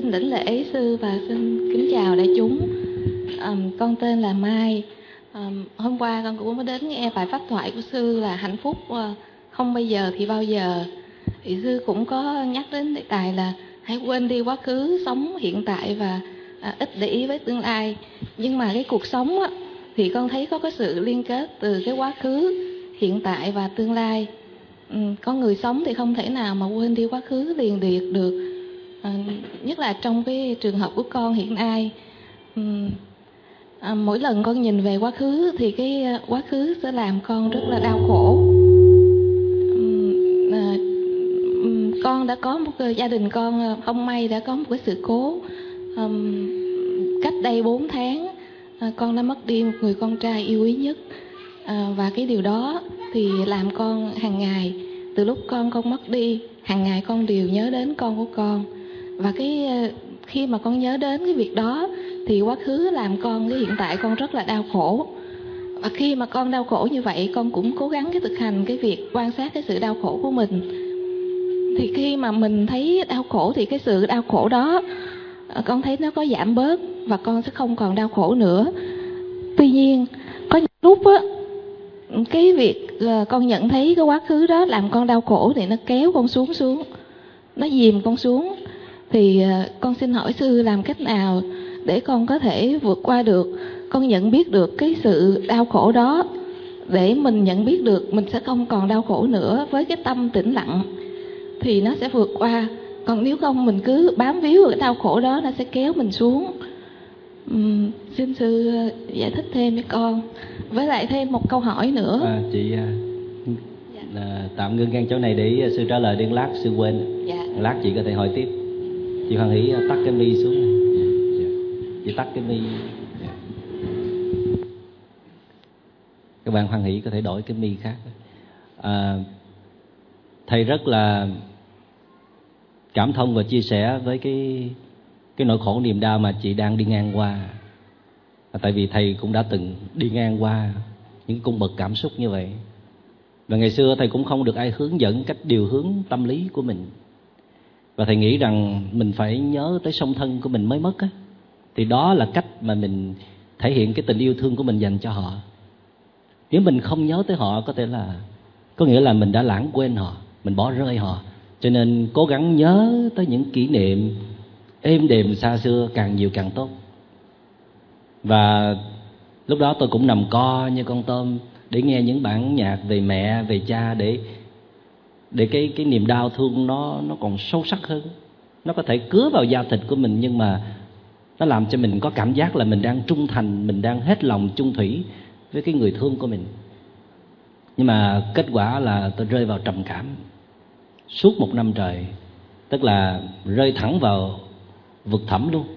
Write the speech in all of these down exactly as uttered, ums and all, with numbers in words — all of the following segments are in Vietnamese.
Xin đảnh lễ sư và xin kính chào đại chúng. Um, con tên là Mai. Um, hôm qua con cũng mới đến nghe bài pháp thoại của sư là hạnh phúc uh, không bây giờ thì bao giờ. Thì sư cũng có nhắc đến đề tài là hãy quên đi quá khứ, sống hiện tại và uh, ít để ý với tương lai. Nhưng mà cái cuộc sống á, thì con thấy có cái sự liên kết từ cái quá khứ, hiện tại và tương lai. Um, con người sống thì không thể nào mà quên đi quá khứ liền điệt được. À, nhất là trong cái trường hợp của con hiện nay, um, à, mỗi lần con nhìn về quá khứ thì cái quá khứ sẽ làm con rất là đau khổ. um, à, um, con đã có một gia đình con không may đã có một cái sự cố. um, cách đây bốn tháng à, con đã mất đi một người con trai yêu quý nhất. à, và cái điều đó thì làm con hàng ngày, từ lúc con con mất đi, hàng ngày con đều nhớ đến con của con. Và cái khi mà con nhớ đến cái việc đó thì quá khứ làm con, cái hiện tại con rất là đau khổ. Và khi mà con đau khổ như vậy, con cũng cố gắng cái thực hành cái việc quan sát cái sự đau khổ của mình. Thì khi mà mình thấy đau khổ thì cái sự đau khổ đó con thấy nó có giảm bớt và con sẽ không còn đau khổ nữa. Tuy nhiên có những lúc á, cái việc con nhận thấy cái quá khứ đó làm con đau khổ thì nó kéo con xuống xuống, nó dìm con xuống. Thì con xin hỏi sư làm cách nào để con có thể vượt qua được, con nhận biết được cái sự đau khổ đó, để mình nhận biết được mình sẽ không còn đau khổ nữa. Với cái tâm tĩnh lặng thì nó sẽ vượt qua. Còn nếu không mình cứ bám víu vào cái đau khổ đó, nó sẽ kéo mình xuống. uhm, Xin sư giải thích thêm với con. Với lại thêm một câu hỏi nữa. à, Chị à, tạm ngưng ngang chỗ này để sư trả lời, đến lát sư quên. Dạ. Lát chị có thể hỏi tiếp. Chị Hoàng Hỷ tắt cái mi xuống này. Chị tắt cái mi. Các bạn Hoàng Hỷ có thể đổi cái mi khác. à, Thầy rất là cảm thông và chia sẻ với cái cái nỗi khổ niềm đau mà chị đang đi ngang qua. à, Tại vì thầy cũng đã từng đi ngang qua những cung bậc cảm xúc như vậy. Và ngày xưa thầy cũng không được ai hướng dẫn cách điều hướng tâm lý của mình. Và thầy nghĩ rằng mình phải nhớ tới song thân của mình mới mất á. Thì đó là cách mà mình thể hiện cái tình yêu thương của mình dành cho họ. Nếu mình không nhớ tới họ, có thể là có nghĩa là mình đã lãng quên họ, mình bỏ rơi họ. Cho nên cố gắng nhớ tới những kỷ niệm êm đềm xa xưa càng nhiều càng tốt. Và lúc đó tôi cũng nằm co như con tôm để nghe những bản nhạc về mẹ, về cha, để để cái cái niềm đau thương nó nó còn sâu sắc hơn. Nó có thể cứa vào da thịt của mình, nhưng mà nó làm cho mình có cảm giác là mình đang trung thành, mình đang hết lòng chung thủy với cái người thương của mình. Nhưng mà kết quả là tôi rơi vào trầm cảm suốt một năm trời, tức là rơi thẳng vào vực thẳm luôn.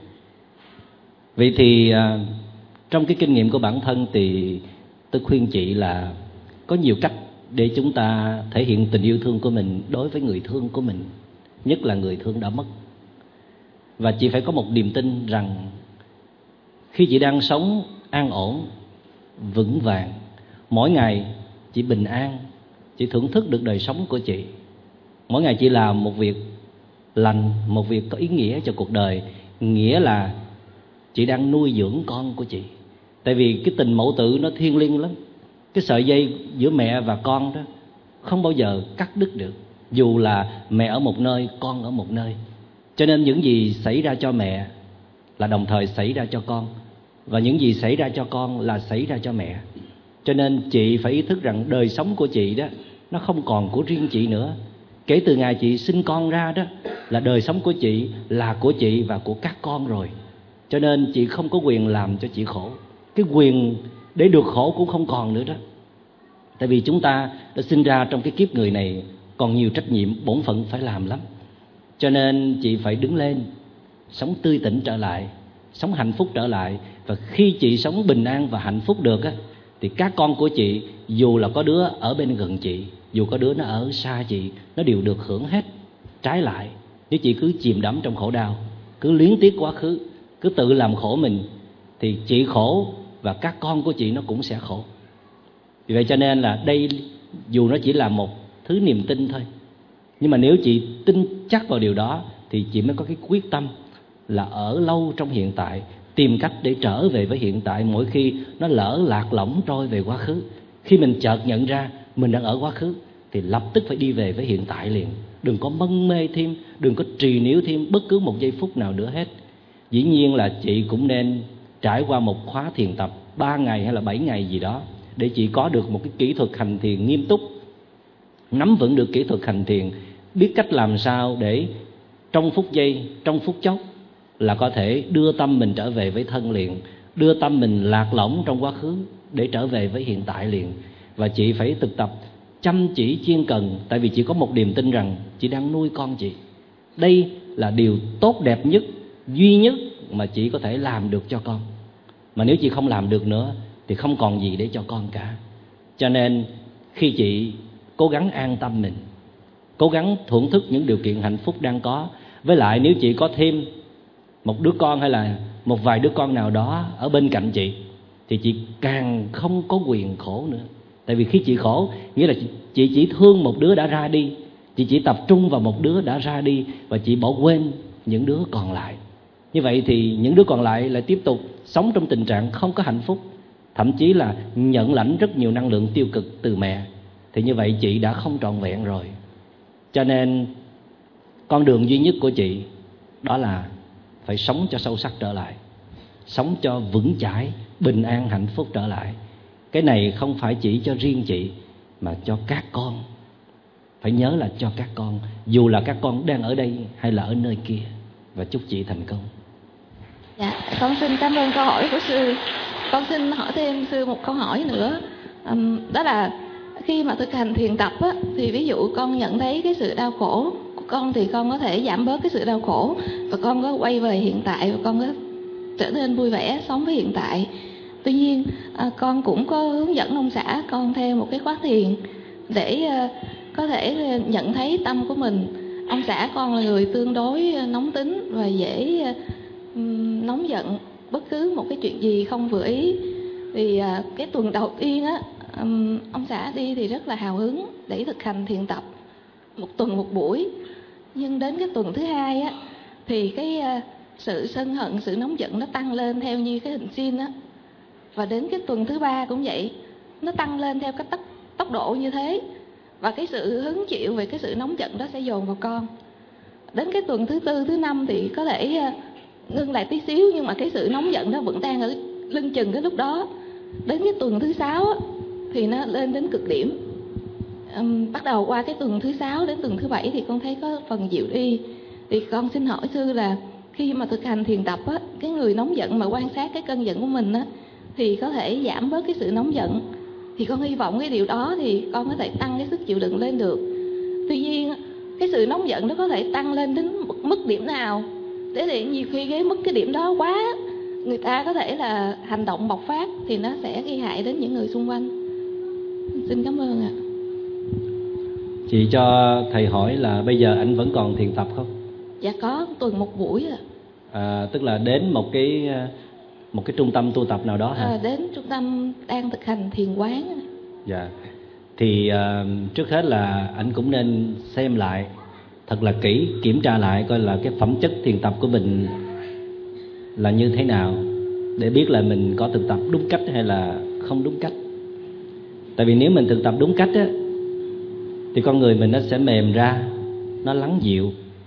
Vậy thì à, trong cái kinh nghiệm của bản thân thì tôi khuyên chị là có nhiều cách để chúng ta thể hiện tình yêu thương của mình đối với người thương của mình, nhất là người thương đã mất. Và chị phải có một niềm tin rằng khi chị đang sống an ổn, vững vàng, mỗi ngày chị bình an, chị thưởng thức được đời sống của chị. Mỗi ngày chị làm một việc lành, một việc có ý nghĩa cho cuộc đời, nghĩa là chị đang nuôi dưỡng con của chị. Tại vì cái tình mẫu tử nó thiêng liêng lắm. Cái sợi dây giữa mẹ và con đó không bao giờ cắt đứt được, dù là mẹ ở một nơi, con ở một nơi. Cho nên những gì xảy ra cho mẹ là đồng thời xảy ra cho con, và những gì xảy ra cho con là xảy ra cho mẹ. Cho nên chị phải ý thức rằng đời sống của chị đó, nó không còn của riêng chị nữa. Kể từ ngày chị sinh con ra đó, là đời sống của chị là của chị và của các con rồi. Cho nên chị không có quyền làm cho chị khổ. Cái quyền để được khổ cũng không còn nữa đó. Tại vì chúng ta đã sinh ra trong cái kiếp người này còn nhiều trách nhiệm, bổn phận phải làm lắm. Cho nên chị phải đứng lên, sống tươi tỉnh trở lại, sống hạnh phúc trở lại. Và khi chị sống bình an và hạnh phúc được á, thì các con của chị, dù là có đứa ở bên gần chị, dù có đứa nó ở xa chị, nó đều được hưởng hết. Trái lại, nếu chị cứ chìm đắm trong khổ đau, cứ luyến tiếc quá khứ, cứ tự làm khổ mình, thì chị khổ và các con của chị nó cũng sẽ khổ. Vì vậy cho nên là đây, dù nó chỉ là một thứ niềm tin thôi, nhưng mà nếu chị tin chắc vào điều đó thì chị mới có cái quyết tâm là ở lâu trong hiện tại, tìm cách để trở về với hiện tại mỗi khi nó lỡ lạc lõng trôi về quá khứ. Khi mình chợt nhận ra mình đang ở quá khứ thì lập tức phải đi về với hiện tại liền. Đừng có mân mê thêm, đừng có trì níu thêm bất cứ một giây phút nào nữa hết. Dĩ nhiên là chị cũng nên trải qua một khóa thiền tập ba ngày hay là bảy ngày gì đó để chị có được một cái kỹ thuật hành thiền nghiêm túc, nắm vững được kỹ thuật hành thiền, biết cách làm sao để trong phút giây, trong phút chốc là có thể đưa tâm mình trở về với thân liền, đưa tâm mình lạc lõng trong quá khứ để trở về với hiện tại liền. Và chị phải thực tập chăm chỉ chuyên cần, tại vì chị có một niềm tin rằng chị đang nuôi con chị. Đây là điều tốt đẹp nhất, duy nhất mà chị có thể làm được cho con. Mà nếu chị không làm được nữa thì không còn gì để cho con cả. Cho nên khi chị cố gắng an tâm mình, cố gắng thưởng thức những điều kiện hạnh phúc đang có, với lại nếu chị có thêm một đứa con hay là một vài đứa con nào đó ở bên cạnh chị thì chị càng không có quyền khổ nữa. Tại vì khi chị khổ nghĩa là chị chỉ thương một đứa đã ra đi, chị chỉ tập trung vào một đứa đã ra đi và chị bỏ quên những đứa còn lại. Như vậy thì những đứa còn lại lại tiếp tục sống trong tình trạng không có hạnh phúc, thậm chí là nhận lãnh rất nhiều năng lượng tiêu cực từ mẹ. Thì như vậy chị đã không trọn vẹn rồi. Cho nên con đường duy nhất của chị đó là phải sống cho sâu sắc trở lại, sống cho vững chãi, bình an, hạnh phúc trở lại. Cái này không phải chỉ cho riêng chị mà cho các con. Phải nhớ là cho các con, dù là các con đang ở đây hay là ở nơi kia. Và chúc chị thành công. Dạ, con xin cảm ơn câu hỏi của sư. Con xin hỏi thêm sư một câu hỏi nữa. Um, đó là khi mà thực hành thiền tập á, thì ví dụ con nhận thấy cái sự đau khổ của con thì con có thể giảm bớt cái sự đau khổ và con có quay về hiện tại và con có trở nên vui vẻ sống với hiện tại. Tuy nhiên à, con cũng có hướng dẫn ông xã con theo một cái khóa thiền để à, có thể nhận thấy tâm của mình. Ông xã con là người tương đối nóng tính và dễ um, nóng giận bất cứ một cái chuyện gì không vừa ý. Thì à, cái tuần đầu tiên á, um, ông xã đi thì rất là hào hứng để thực hành thiền tập một tuần một buổi. Nhưng đến cái tuần thứ hai á thì cái à, sự sân hận, sự nóng giận nó tăng lên theo như cái hình sin á. Và đến cái tuần thứ ba cũng vậy, nó tăng lên theo cái tốc, tốc độ như thế. Và cái sự hứng chịu về cái sự nóng giận đó sẽ dồn vào con. Đến cái tuần thứ tư, thứ năm thì có thể uh, ngưng lại tí xíu, nhưng mà cái sự nóng giận đó vẫn đang ở lưng chừng cái lúc đó. Đến cái tuần thứ sáu á, thì nó lên đến cực điểm. Um, bắt đầu qua cái tuần thứ sáu đến tuần thứ bảy thì con thấy có phần dịu đi. Thì con xin hỏi sư là khi mà thực hành thiền tập á, cái người nóng giận mà quan sát cái cơn giận của mình á, thì có thể giảm bớt cái sự nóng giận. Thì con hy vọng cái điều đó thì con có thể tăng cái sức chịu đựng lên được. Tuy nhiên cái sự nóng giận nó có thể tăng lên đến mức điểm nào, để thì nhiều khi cái mức cái điểm đó quá, người ta có thể là hành động bộc phát thì nó sẽ gây hại đến những người xung quanh. Xin cảm ơn ạ. Chị cho thầy hỏi là bây giờ anh vẫn còn thiền tập không? Dạ có, tuần một buổi ạ. À, tức là đến một cái một cái trung tâm tu tập nào đó hả? À, đến trung tâm đang thực hành thiền quán. Dạ. Thì uh, trước hết là anh cũng nên xem lại thật là kỹ, kiểm tra lại coi là cái phẩm chất thiền tập của mình là như thế nào, để biết là mình có thực tập đúng cách hay là không đúng cách. Tại vì nếu mình thực tập đúng cách á, thì con người mình nó sẽ mềm ra, nó lắng dịu.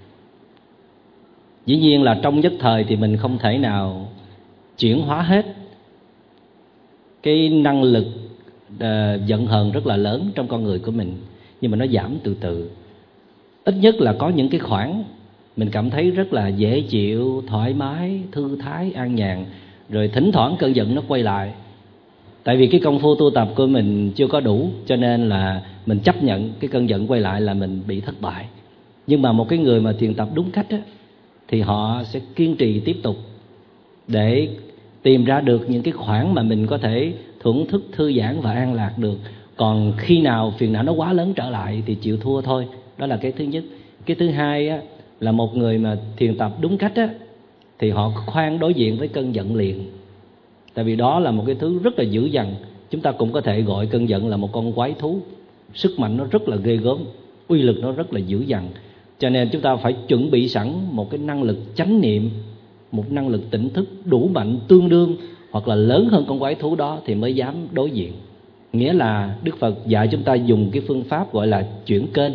Dĩ nhiên là trong nhất thời thì mình không thể nào chuyển hóa hết cái năng lực uh, giận hờn rất là lớn trong con người của mình, nhưng mà nó giảm từ từ. Ít nhất là có những cái khoảng mình cảm thấy rất là dễ chịu, thoải mái, thư thái, an nhàn, rồi thỉnh thoảng cơn giận nó quay lại. Tại vì cái công phu tu tập của mình chưa có đủ, cho nên là mình chấp nhận cái cơn giận quay lại là mình bị thất bại. Nhưng mà một cái người mà thiền tập đúng cách á, thì họ sẽ kiên trì tiếp tục để tìm ra được những cái khoảng mà mình có thể thưởng thức, thư giãn và an lạc được. Còn khi nào phiền não nó quá lớn trở lại thì chịu thua thôi. Đó là cái thứ nhất. Cái thứ hai á, là một người mà thiền tập đúng cách á, thì họ khoan đối diện với cơn giận liền. Tại vì đó là một cái thứ rất là dữ dằn. Chúng ta cũng có thể gọi cơn giận là một con quái thú. Sức mạnh nó rất là ghê gớm, uy lực nó rất là dữ dằn. Cho nên chúng ta phải chuẩn bị sẵn một cái năng lực chánh niệm một năng lực tỉnh thức đủ mạnh, tương đương hoặc là lớn hơn con quái thú đó thì mới dám đối diện. Nghĩa là Đức Phật dạy chúng ta dùng cái phương pháp gọi là chuyển kênh.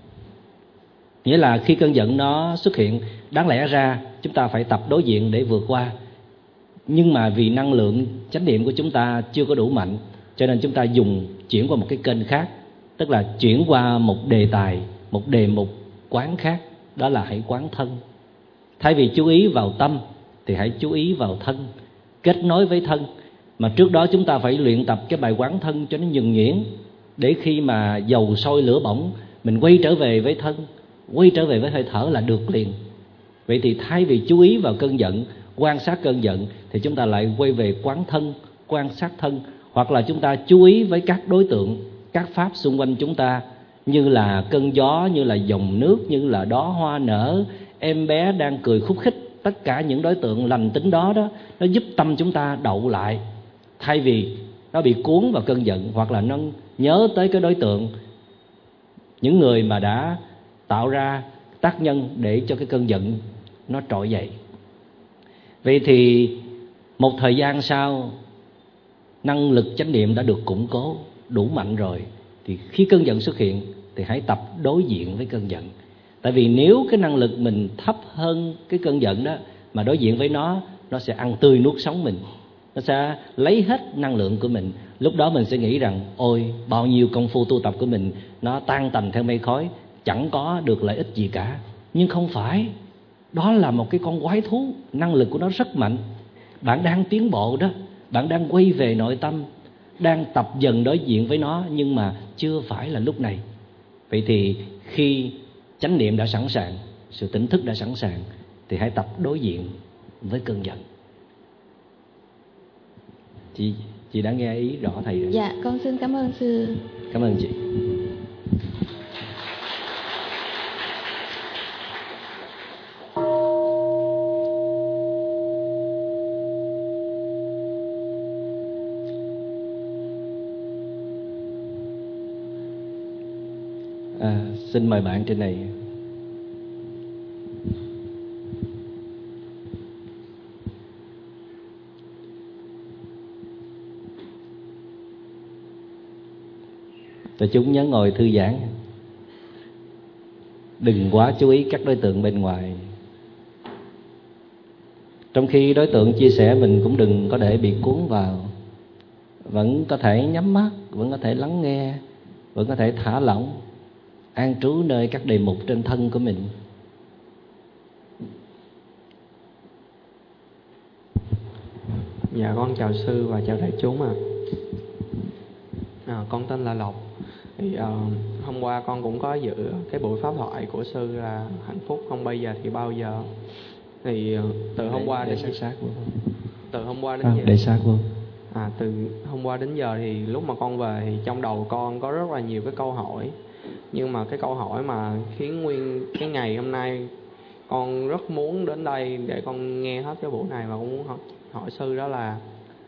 Nghĩa là khi cơn giận nó xuất hiện, đáng lẽ ra chúng ta phải tập đối diện để vượt qua. Nhưng mà vì năng lượng chánh niệm của chúng ta chưa có đủ mạnh, cho nên chúng ta dùng chuyển qua một cái kênh khác, tức là chuyển qua một đề tài, một đề mục quán khác, đó là hãy quán thân. Thay vì chú ý vào tâm thì hãy chú ý vào thân, kết nối với thân. Mà trước đó chúng ta phải luyện tập cái bài quán thân cho nó nhuần nhuyễn, để khi mà dầu sôi lửa bỏng, mình quay trở về với thân, quay trở về với hơi thở là được liền. Vậy thì thay vì chú ý vào cơn giận, quan sát cơn giận, thì chúng ta lại quay về quán thân, quan sát thân. Hoặc là chúng ta chú ý với các đối tượng, các pháp xung quanh chúng ta, như là cơn gió, như là dòng nước, như là đóa hoa nở, em bé đang cười khúc khích. Tất cả những đối tượng lành tính đó đó, nó giúp tâm chúng ta đậu lại. Thay vì nó bị cuốn vào cơn giận, hoặc là nó nhớ tới cái đối tượng, những người mà đã tạo ra tác nhân để cho cái cơn giận nó trỗi dậy. Vậy thì một thời gian sau, năng lực chánh niệm đã được củng cố đủ mạnh rồi, thì khi cơn giận xuất hiện thì hãy tập đối diện với cơn giận. Tại vì nếu cái năng lực mình thấp hơn cái cơn giận đó, mà đối diện với nó, nó sẽ ăn tươi nuốt sống mình, nó sẽ lấy hết năng lượng của mình. Lúc đó mình sẽ nghĩ rằng ôi, bao nhiêu công phu tu tập của mình nó tan tành theo mây khói, chẳng có được lợi ích gì cả. Nhưng không phải, đó là một cái con quái thú, năng lực của nó rất mạnh. Bạn đang tiến bộ đó, bạn đang quay về nội tâm, đang tập dần đối diện với nó, nhưng mà chưa phải là lúc này. Vậy thì khi chánh niệm đã sẵn sàng, sự tỉnh thức đã sẵn sàng, thì hãy tập đối diện với cơn giận. Chị, chị đã nghe ý rõ thầy rồi. Dạ, con xin cảm ơn sư. Cảm ơn chị. À, xin mời bạn trên này. Và chúng nhớ ngồi thư giãn, đừng quá chú ý các đối tượng bên ngoài. Trong khi đối tượng chia sẻ, mình cũng đừng có để bị cuốn vào. Vẫn có thể nhắm mắt, vẫn có thể lắng nghe, vẫn có thể thả lỏng, an trú nơi các đề mục trên thân của mình. Dạ, con chào sư và chào đại chúng ạ. À. À, con tên là Lộc. Thì uh, hôm qua con cũng có dự cái buổi pháp thoại của sư là hạnh phúc không bây giờ thì bao giờ. Thì uh, từ hôm để, qua đến sát sát từ hôm qua đến à, giờ để sát luôn. À, từ hôm qua đến giờ thì lúc mà con về thì trong đầu con có rất là nhiều cái câu hỏi. Nhưng mà cái câu hỏi mà khiến nguyên cái ngày hôm nay con rất muốn đến đây để con nghe hết cái buổi này, và con muốn hỏi, hỏi sư đó là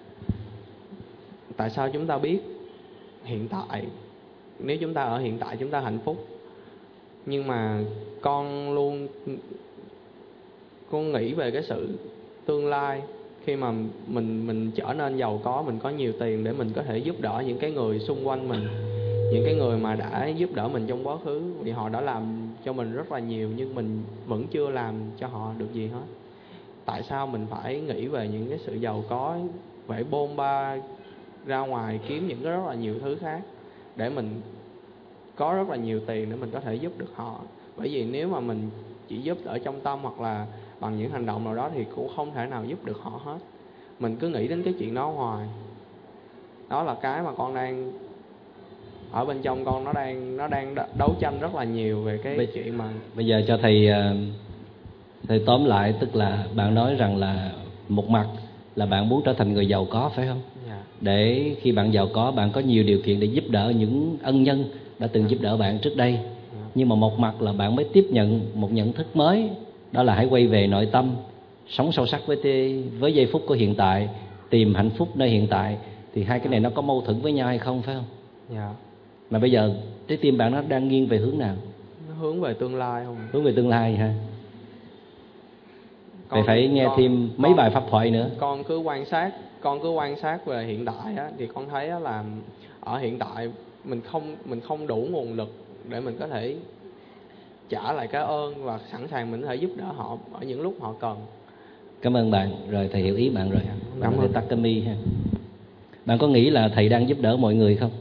tại sao chúng ta biết hiện tại, nếu chúng ta ở hiện tại chúng ta hạnh phúc, nhưng mà con luôn con nghĩ về cái sự tương lai, khi mà mình mình trở nên giàu có, mình có nhiều tiền để mình có thể giúp đỡ những cái người xung quanh mình, những cái người mà đã giúp đỡ mình trong quá khứ, vì họ đã làm cho mình rất là nhiều nhưng mình vẫn chưa làm cho họ được gì hết. Tại sao mình phải nghĩ về những cái sự giàu có, phải bôn ba ra ngoài kiếm những cái rất là nhiều thứ khác để mình có rất là nhiều tiền để mình có thể giúp được họ? Bởi vì nếu mà mình chỉ giúp ở trong tâm hoặc là bằng những hành động nào đó thì cũng không thể nào giúp được họ hết. Mình cứ nghĩ đến cái chuyện đó hoài. Đó là cái mà con đang ở bên trong con, nó đang nó đang đấu tranh rất là nhiều về cái bây, chuyện mà bây giờ cho thầy thầy tóm lại, tức là bạn nói rằng là một mặt là bạn muốn trở thành người giàu có, phải không? Yeah. Để khi bạn giàu có, bạn có nhiều điều kiện để giúp đỡ những ân nhân đã từng yeah. giúp đỡ bạn trước đây. Yeah. Nhưng mà một mặt là bạn mới tiếp nhận một nhận thức mới, đó là hãy quay về nội tâm, sống sâu sắc với với giây phút của hiện tại, tìm hạnh phúc nơi hiện tại. Thì hai cái này nó có mâu thuẫn với nhau hay không, phải không? Yeah. Mà bây giờ trái tim bạn nó đang nghiêng về hướng nào? Nó hướng về tương lai không? Hướng về tương lai ha. Con, phải nghe con, thêm mấy con, bài pháp thoại nữa. Con cứ quan sát, con cứ quan sát về hiện tại á, thì con thấy á là ở hiện tại mình không mình không đủ nguồn lực để mình có thể trả lại cái ơn và sẵn sàng mình có thể giúp đỡ họ ở những lúc họ cần. Cảm ơn bạn, rồi thầy hiểu ý bạn rồi. Bạn có thể tắt cái mi ha. Bạn có nghĩ là thầy đang giúp đỡ mọi người không?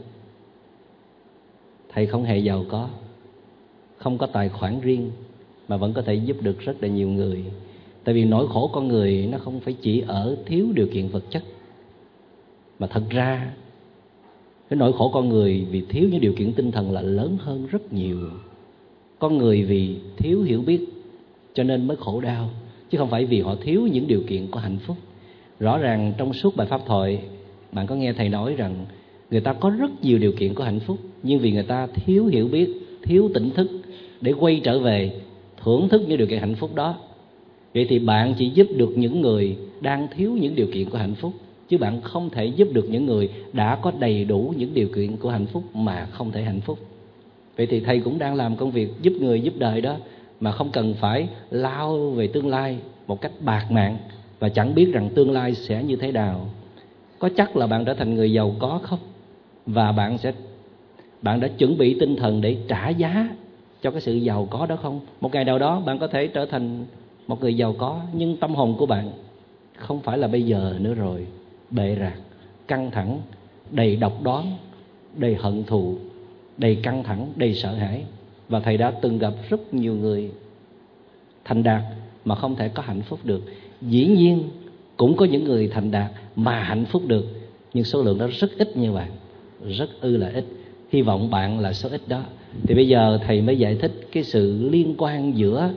Thầy không hề giàu có, không có tài khoản riêng, mà vẫn có thể giúp được rất là nhiều người. Tại vì nỗi khổ con người nó không phải chỉ ở thiếu điều kiện vật chất, mà thật ra cái nỗi khổ con người vì thiếu những điều kiện tinh thần là lớn hơn rất nhiều. Con người vì thiếu hiểu biết cho nên mới khổ đau, chứ không phải vì họ thiếu những điều kiện của hạnh phúc. Rõ ràng trong suốt bài pháp thoại, bạn có nghe thầy nói rằng người ta có rất nhiều điều kiện của hạnh phúc, nhưng vì người ta thiếu hiểu biết, thiếu tỉnh thức để quay trở về thưởng thức những điều kiện hạnh phúc đó. Vậy thì bạn chỉ giúp được những người đang thiếu những điều kiện của hạnh phúc, chứ bạn không thể giúp được những người đã có đầy đủ những điều kiện của hạnh phúc mà không thể hạnh phúc. Vậy thì thầy cũng đang làm công việc giúp người giúp đời đó, mà không cần phải lao về tương lai một cách bạt mạng và chẳng biết rằng tương lai sẽ như thế nào. Có chắc là bạn trở thành người giàu có không? Và bạn sẽ bạn đã chuẩn bị tinh thần để trả giá cho cái sự giàu có đó không? Một ngày nào đó bạn có thể trở thành một người giàu có, nhưng tâm hồn của bạn không phải là bây giờ nữa rồi. Bệ rạc, căng thẳng, đầy độc đoán, đầy hận thù, đầy căng thẳng, đầy sợ hãi. Và thầy đã từng gặp rất nhiều người thành đạt mà không thể có hạnh phúc được. Dĩ nhiên cũng có những người thành đạt mà hạnh phúc được, nhưng số lượng đó rất ít như bạn, rất ư là ít. Hy vọng bạn là số ít đó. Thì bây giờ thầy mới giải thích cái sự liên quan giữa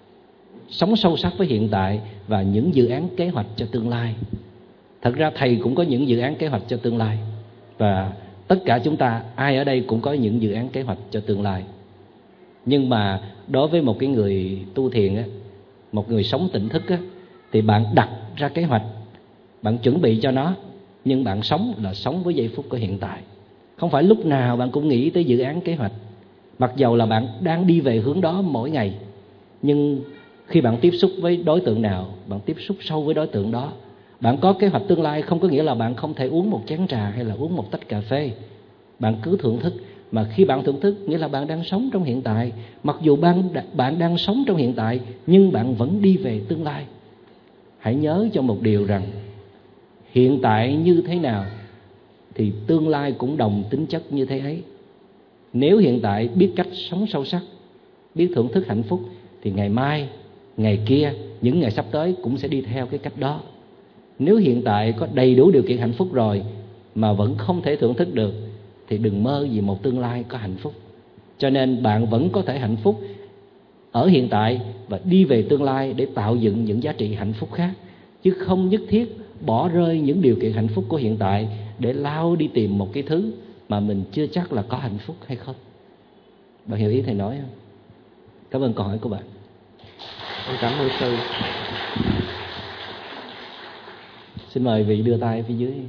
sống sâu sắc với hiện tại và những dự án kế hoạch cho tương lai. Thật ra thầy cũng có những dự án kế hoạch cho tương lai, và tất cả chúng ta ai ở đây cũng có những dự án kế hoạch cho tương lai. Nhưng mà đối với một cái người tu thiền á, một người sống tỉnh thức á, thì bạn đặt ra kế hoạch, bạn chuẩn bị cho nó, nhưng bạn sống là sống với giây phút của hiện tại. Không phải lúc nào bạn cũng nghĩ tới dự án kế hoạch, mặc dầu là bạn đang đi về hướng đó mỗi ngày. Nhưng khi bạn tiếp xúc với đối tượng nào, bạn tiếp xúc sâu với đối tượng đó. Bạn có kế hoạch tương lai không có nghĩa là bạn không thể uống một chén trà hay là uống một tách cà phê. Bạn cứ thưởng thức, mà khi bạn thưởng thức nghĩa là bạn đang sống trong hiện tại. Mặc dù bạn, bạn đang sống trong hiện tại, nhưng bạn vẫn đi về tương lai. Hãy nhớ cho một điều rằng hiện tại như thế nào thì tương lai cũng đồng tính chất như thế ấy. Nếu hiện tại biết cách sống sâu sắc, biết thưởng thức hạnh phúc, thì ngày mai, ngày kia, những ngày sắp tới cũng sẽ đi theo cái cách đó. Nếu hiện tại có đầy đủ điều kiện hạnh phúc rồi mà vẫn không thể thưởng thức được, thì đừng mơ gì một tương lai có hạnh phúc. Cho nên bạn vẫn có thể hạnh phúc ở hiện tại và đi về tương lai để tạo dựng những giá trị hạnh phúc khác, chứ không nhất thiết bỏ rơi những điều kiện hạnh phúc của hiện tại để lao đi tìm một cái thứ mà mình chưa chắc là có hạnh phúc hay không. Bạn hiểu ý thầy nói không? Cảm ơn câu hỏi của bạn. Cảm ơn sư. Xin mời vị đưa tay phía dưới.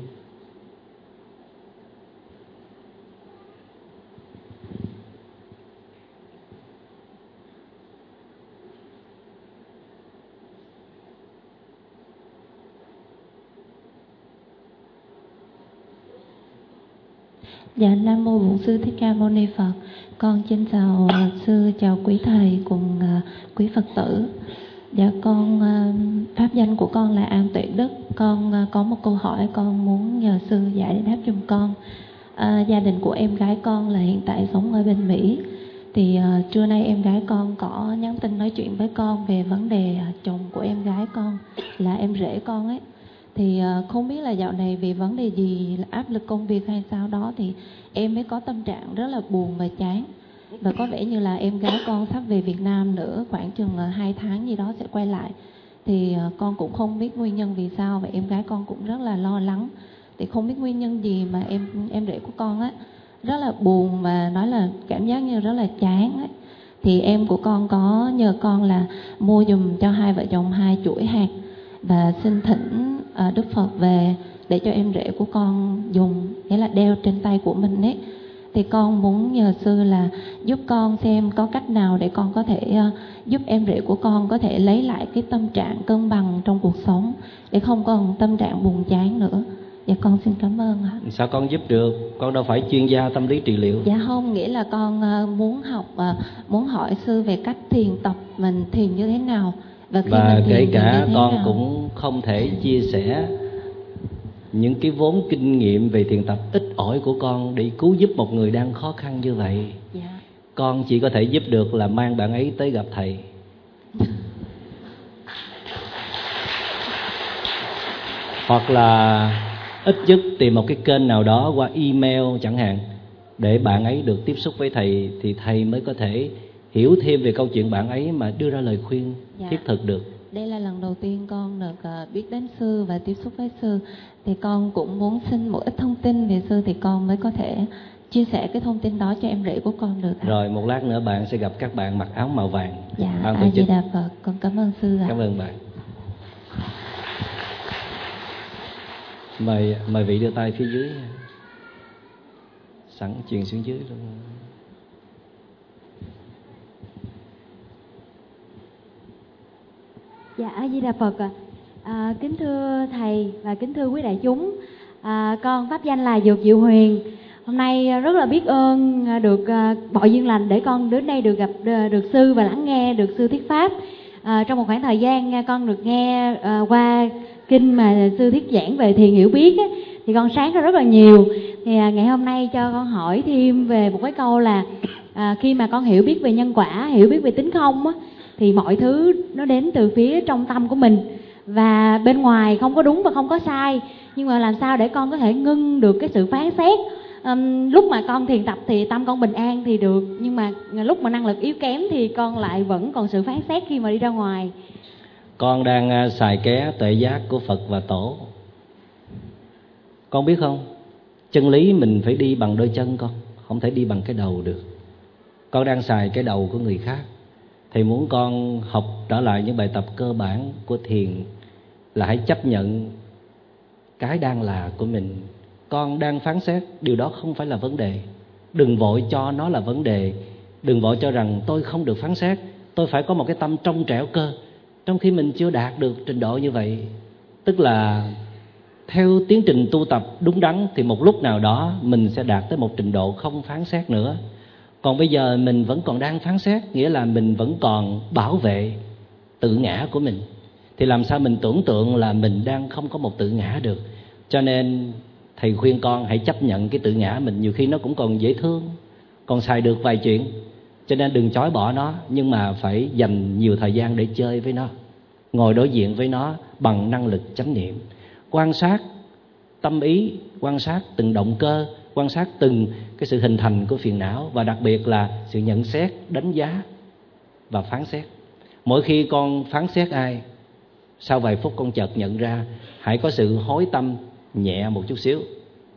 Dạ, Nam Mô Bổn Sư Thích Ca Mâu Ni Phật. Con xin chào sư, chào quý thầy cùng quý Phật tử. Dạ, con pháp danh của con là An Tuệ Đức. Con có một câu hỏi con muốn nhờ sư giải đáp giùm con. À, gia đình của em gái con là hiện tại sống ở bên Mỹ. Thì uh, trưa nay em gái con có nhắn tin nói chuyện với con về vấn đề uh, chồng của em gái con là em rể con ấy. Thì uh, không biết là dạo này vì vấn đề gì, là áp lực công việc hay sao đó, thì em mới có tâm trạng rất là buồn và chán. Và có vẻ như là em gái con sắp về Việt Nam nữa, khoảng chừng uh, hai tháng gì đó sẽ quay lại. Thì uh, con cũng không biết nguyên nhân vì sao, và em gái con cũng rất là lo lắng. Thì không biết nguyên nhân gì mà em em rể của con á rất là buồn và nói là cảm giác như rất là chán ấy. Thì em của con có nhờ con là mua giùm cho hai vợ chồng hai chuỗi hạt và xin thỉnh Đức Phật về để cho em rể của con dùng, nghĩa là đeo trên tay của mình ấy. Thì con muốn nhờ sư là giúp con xem có cách nào để con có thể uh, giúp em rể của con có thể lấy lại cái tâm trạng cân bằng trong cuộc sống, để không còn tâm trạng buồn chán nữa. Dạ con xin cảm ơn ạ. Sao con giúp được? Con đâu phải chuyên gia tâm lý trị liệu. Dạ không, nghĩa là con uh, muốn học, uh, muốn hỏi sư về cách thiền tập, mình thiền như thế nào. Và, khi và mình kể thiền cả như thế con nào? cũng không thể chia sẻ những cái vốn kinh nghiệm về thiền tập ít ỏi của con để cứu giúp một người đang khó khăn như vậy. Dạ. Con chỉ có thể giúp được là mang bạn ấy tới gặp thầy. Hoặc là ít nhất tìm một cái kênh nào đó qua email chẳng hạn, để bạn ấy được tiếp xúc với thầy, thì thầy mới có thể hiểu thêm về câu chuyện bạn ấy mà đưa ra lời khuyên Dạ. thiết thực được. Đây là lần đầu tiên con được uh, biết đến sư và tiếp xúc với sư, thì con cũng muốn xin một ít thông tin về sư thì con mới có thể chia sẻ cái thông tin đó cho em rể của con được. Rồi một lát nữa bạn sẽ gặp các bạn mặc áo màu vàng. Dạ, Ban tổ A Di chức. Đà Phật, con cảm ơn sư ạ. Cảm ơn bạn. Mời mời vị đưa tay phía dưới. Sẵn truyền xuống dưới luôn. Dạ, A Di Đà Phật ạ. À, kính thưa thầy và kính thưa quý đại chúng, à, con pháp danh là Dược Diệu Huyền. Hôm nay rất là biết ơn được bội duyên lành để con đến đây được gặp được sư và lắng nghe được sư thuyết pháp. À, trong một khoảng thời gian con được nghe à, qua kinh mà sư thuyết giảng về thiền hiểu biết á, thì con sáng ra rất là nhiều. Thì à, ngày hôm nay cho con hỏi thêm về một cái câu là à, khi mà con hiểu biết về nhân quả, hiểu biết về tính không á, thì mọi thứ nó đến từ phía trong tâm của mình, và bên ngoài không có đúng và không có sai. Nhưng mà làm sao để con có thể ngưng được cái sự phán xét? Um, lúc mà con thiền tập thì tâm con bình an thì được, nhưng mà lúc mà năng lực yếu kém thì con lại vẫn còn sự phán xét khi mà đi ra ngoài. Con đang xài ké tuệ giác của Phật và Tổ. Con biết không, chân lý mình phải đi bằng đôi chân con, không thể đi bằng cái đầu được. Con đang xài cái đầu của người khác. Thầy muốn con học trở lại những bài tập cơ bản của thiền, là hãy chấp nhận cái đang là của mình. Con đang phán xét, điều đó không phải là vấn đề. Đừng vội cho nó là vấn đề. Đừng vội cho rằng tôi không được phán xét, tôi phải có một cái tâm trong trẻo cơ, trong khi mình chưa đạt được trình độ như vậy. Tức là theo tiến trình tu tập đúng đắn thì một lúc nào đó mình sẽ đạt tới một trình độ không phán xét nữa. Còn bây giờ mình vẫn còn đang phán xét, nghĩa là mình vẫn còn bảo vệ tự ngã của mình. Thì làm sao mình tưởng tượng là mình đang không có một tự ngã được. Cho nên thầy khuyên con hãy chấp nhận cái tự ngã mình, nhiều khi nó cũng còn dễ thương, còn xài được vài chuyện. Cho nên đừng chối bỏ nó, nhưng mà phải dành nhiều thời gian để chơi với nó, ngồi đối diện với nó bằng năng lực chánh niệm. Quan sát tâm ý, quan sát từng động cơ, quan sát từng cái sự hình thành của phiền não, và đặc biệt là sự nhận xét, đánh giá và phán xét. Mỗi khi con phán xét ai, sau vài phút con chợt nhận ra, hãy có sự hối tâm nhẹ một chút xíu.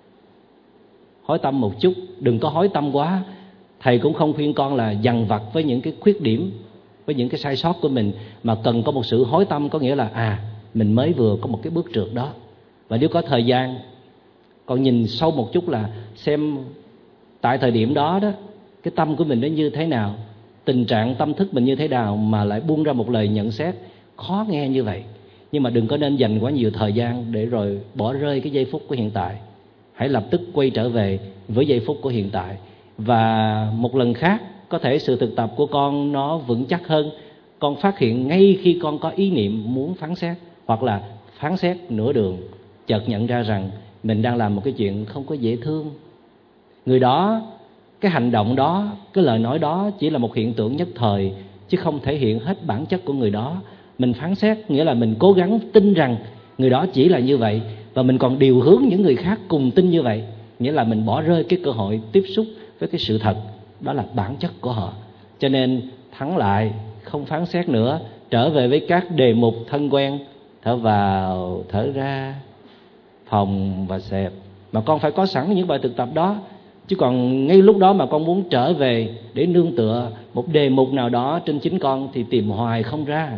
Hối tâm một chút, đừng có hối tâm quá. Thầy cũng không khuyên con là dằn vặt với những cái khuyết điểm, với những cái sai sót của mình, mà cần có một sự hối tâm, có nghĩa là à, mình mới vừa có một cái bước trượt đó. Và nếu có thời gian, con nhìn sâu một chút là xem tại thời điểm đó đó, cái tâm của mình nó như thế nào, tình trạng tâm thức mình như thế nào mà lại buông ra một lời nhận xét khó nghe như vậy. Nhưng mà đừng có nên dành quá nhiều thời gian để rồi bỏ rơi cái giây phút của hiện tại. Hãy lập tức quay trở về với giây phút của hiện tại. Và một lần khác, có thể sự thực tập của con nó vững chắc hơn. Con phát hiện ngay khi con có ý niệm muốn phán xét, hoặc là phán xét nửa đường, chợt nhận ra rằng mình đang làm một cái chuyện không có dễ thương. Người đó, cái hành động đó, cái lời nói đó chỉ là một hiện tượng nhất thời, chứ không thể hiện hết bản chất của người đó. Mình phán xét nghĩa là mình cố gắng tin rằng người đó chỉ là như vậy, và mình còn điều hướng những người khác cùng tin như vậy, nghĩa là mình bỏ rơi cái cơ hội tiếp xúc với cái sự thật, đó là bản chất của họ. Cho nên thắng lại, không phán xét nữa, trở về với các đề mục thân quen, thở vào, thở ra, phòng và xẹp. Mà con phải có sẵn những bài thực tập đó. Chứ còn ngay lúc đó mà con muốn trở về để nương tựa một đề mục nào đó trên chính con thì tìm hoài không ra.